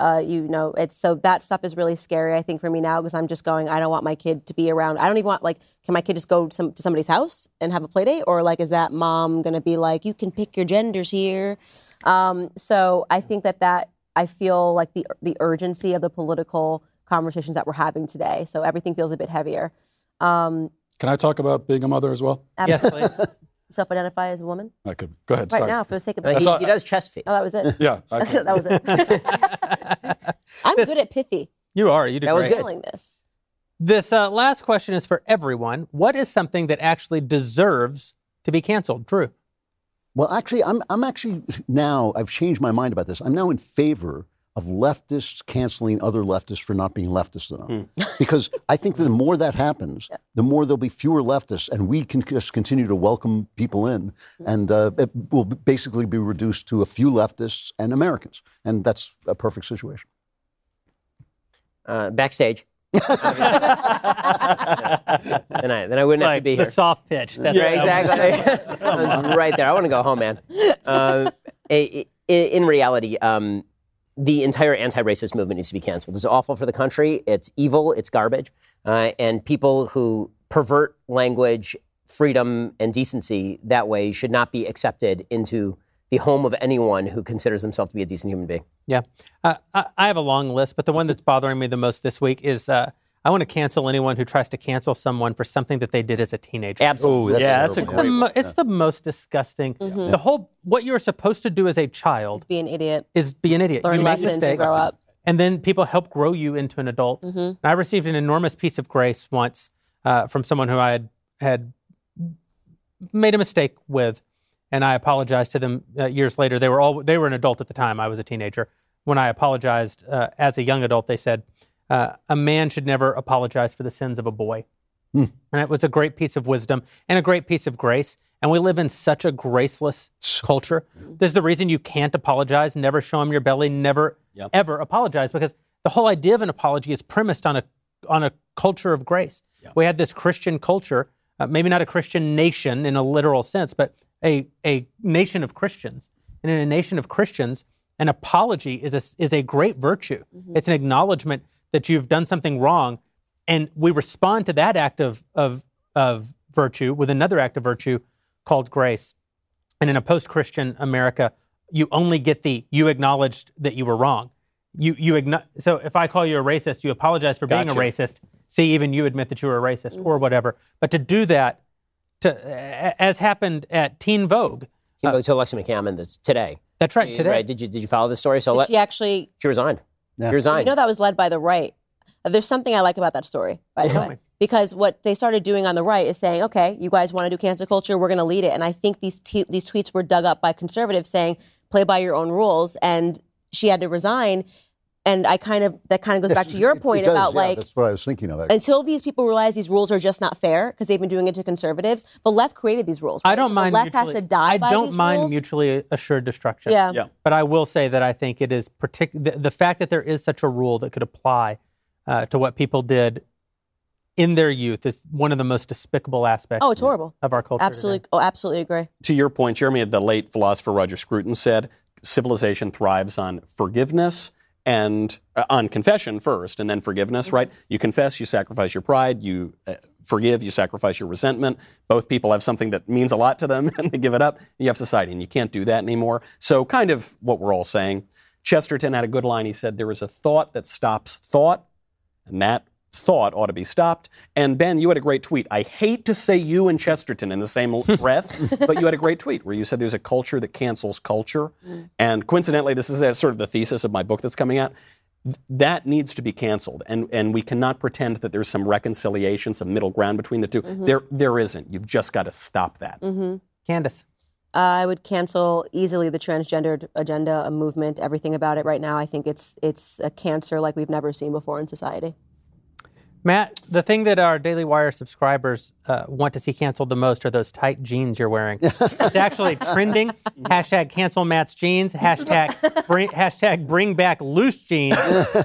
S6: So that stuff is really scary, I think, for me now because I'm just going, I don't want my kid to be around. I don't even want, can my kid just go to somebody's house and have a play date? Or is that mom going to be like, you can pick your genders here? So I think that I feel like the urgency of the political conversations that we're having today. So everything feels a bit heavier.
S7: Can I talk about being a mother as well?
S6: Absolutely.
S3: Yes, please.
S6: Self-identify as a woman?
S7: I could. Go ahead.
S6: Right
S7: sorry.
S6: now, for the sake of
S5: he does chest feet.
S6: Oh, that was it.
S7: Yeah.
S6: That was it. I'm good at pithy.
S3: You are. You did
S5: That was
S3: great.
S5: good.
S3: This last question is for everyone. What is something that actually deserves to be canceled? Drew.
S2: Well, actually, I'm actually now, I've changed my mind about this. I'm now in favor of leftists canceling other leftists for not being leftists enough. Because I think that the more that happens, the more there'll be fewer leftists, and we can just continue to welcome people in, and it will basically be reduced to a few leftists and Americans, and that's a perfect situation.
S5: Backstage. Then I wouldn't have to be
S3: the
S5: here.
S3: soft pitch. That's
S5: Right, exactly. I was right there. I want to go home, man. In reality, the entire anti-racist movement needs to be canceled. It's awful for the country. It's evil. It's garbage. And people who pervert language, freedom, and decency that way should not be accepted into the home of anyone who considers themselves to be a decent human being.
S3: Yeah. I have a long list, but the one that's bothering me the most this week is I want to cancel anyone who tries to cancel someone for something that they did as a teenager.
S5: Absolutely.
S4: That's a great
S3: It's the most disgusting. The whole, what you're supposed to do as a child
S6: Be an idiot.
S3: is be an idiot.
S6: Learn
S3: You make
S6: lessons and
S3: mistakes,
S6: grow up.
S3: and then people help grow you into an adult. And I received an enormous piece of grace once from someone who I had made a mistake with, and I apologized to them years later. They were an adult at the time. I was a teenager. When I apologized as a young adult, they said, a man should never apologize for the sins of a boy. And it was a great piece of wisdom and a great piece of grace. And we live in such a graceless culture. There's the reason you can't apologize, never show him your belly, never, ever apologize, because the whole idea of an apology is premised on a culture of grace. Yeah. We had this Christian culture, maybe not a Christian nation in a literal sense, but a nation of Christians. And in a nation of Christians, an apology is a great virtue. Mm-hmm. It's an acknowledgement that you've done something wrong, and we respond to that act of virtue with another act of virtue called grace. And in a post-Christian America, you only get you acknowledged that you were wrong. So if I call you a racist, you apologize for being a racist. See, even you admit that you were a racist or whatever. But to do that, as happened at Teen Vogue.
S5: Teen Vogue to Alexia McCammon today.
S3: That's right, today.
S5: Right. Did you follow this story? So
S6: she
S5: resigned.
S2: Yeah.
S5: She resigned.
S6: You know that was led by the right. There's something I like about that story, by the way. Because what they started doing on the right is saying, okay, you guys want to do cancel culture, we're going to lead it. And I think these tweets were dug up by conservatives saying, play by your own rules. And she had to resign. And that kind of goes back to your point about
S2: that's what I was thinking of.
S6: Until these people realize these rules are just not fair because they've been doing it to conservatives, the left created these rules. Right?
S3: I don't mind.
S6: The left has to die by these rules.
S3: I don't mind mutually assured destruction.
S6: Yeah.
S3: But I will say that I think it is the fact that there is such a rule that could apply to what people did in their youth is one of the most despicable aspects.
S6: Oh, it's horrible
S3: of our culture.
S6: Absolutely.
S3: Today.
S6: Oh, absolutely agree.
S4: To your point, Jeremy, the late philosopher Roger Scruton said, civilization thrives on forgiveness and on confession first, and then forgiveness, right? You confess, you sacrifice your pride. You forgive, you sacrifice your resentment. Both people have something that means a lot to them, and they give it up. You have society, and you can't do that anymore. So kind of what we're all saying. Chesterton had a good line. He said, there is a thought that stops thought, and that thought ought to be stopped. And Ben, you had a great tweet. I hate to say you and Chesterton in the same breath, but you had a great tweet where you said there's a culture that cancels culture. And coincidentally, this is sort of the thesis of my book that's coming out. That needs to be canceled. And we cannot pretend that there's some reconciliation, some middle ground between the two. There isn't. You've just got to stop that.
S3: Candace.
S6: I would cancel easily the transgendered agenda, a movement, everything about it right now. I think it's a cancer like we've never seen before in society.
S3: Matt, the thing that our Daily Wire subscribers want to see canceled the most are those tight jeans you're wearing. It's actually trending. Hashtag cancel Matt's jeans. Hashtag bring back loose jeans.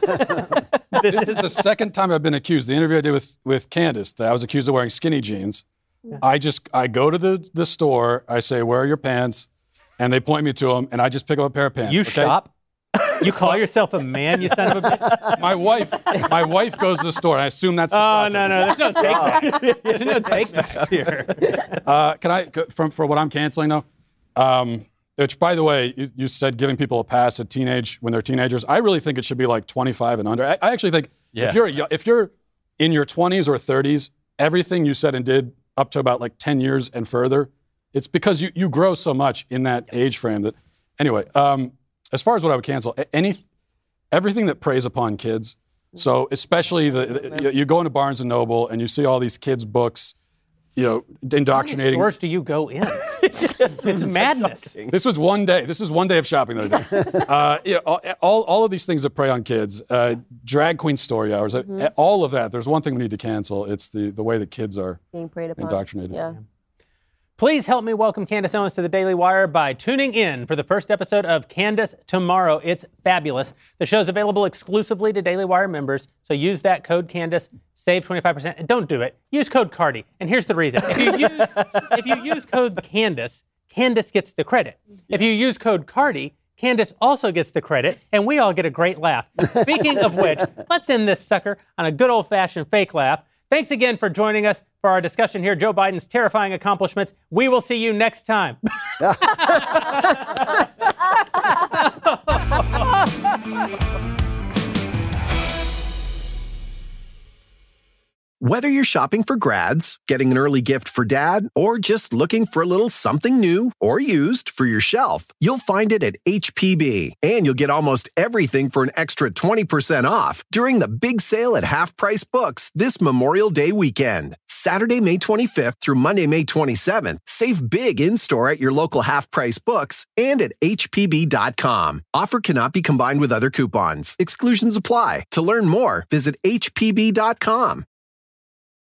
S7: This is the second time I've been accused. The interview I did with Candace, that I was accused of wearing skinny jeans. Yeah. I go to the store, I say, where are your pants? And they point me to them, and I just pick up a pair of pants.
S3: You shop? You call yourself a man, you son of a bitch?
S7: My wife goes to the store. I assume that's the process.
S3: No. There's no take back. There's no take back here.
S7: Can I, for what I'm canceling though, which, by the way, you said giving people a pass when they're teenagers. I really think it should be like 25 and under. I actually think if you're in your 20s or 30s, everything you said and did up to about like 10 years and further, it's because you grow so much in that age frame that, anyway, as far as what I would cancel, everything that preys upon kids. So especially you go into Barnes & Noble and you see all these kids' books, indoctrinating. How many
S3: stores do you go in? It's madness.
S7: This was one day. This is one day of shopping the other day. All of these things that prey on kids, drag queen story hours, all of that. There's one thing we need to cancel. It's the way the kids are
S6: being preyed upon.
S7: Indoctrinated.
S6: Yeah.
S3: Please help me welcome Candace Owens to the Daily Wire by tuning in for the first episode of Candace Tomorrow. It's fabulous. The show's available exclusively to Daily Wire members, so use that code Candace, save 25%, and don't do it. Use code Cardi, and here's the reason. If you use code Candace, Candace gets the credit. If you use code Cardi, Candace also gets the credit, and we all get a great laugh. Speaking of which, let's end this sucker on a good old-fashioned fake laugh. Thanks again for joining us for our discussion here, Joe Biden's terrifying accomplishments. We will see you next time.
S8: Whether you're shopping for grads, getting an early gift for dad, or just looking for a little something new or used for your shelf, you'll find it at HPB. And you'll get almost everything for an extra 20% off during the big sale at Half Price Books this Memorial Day weekend. Saturday, May 25th through Monday, May 27th. Save big in-store at your local Half Price Books and at HPB.com. Offer cannot be combined with other coupons. Exclusions apply. To learn more, visit HPB.com.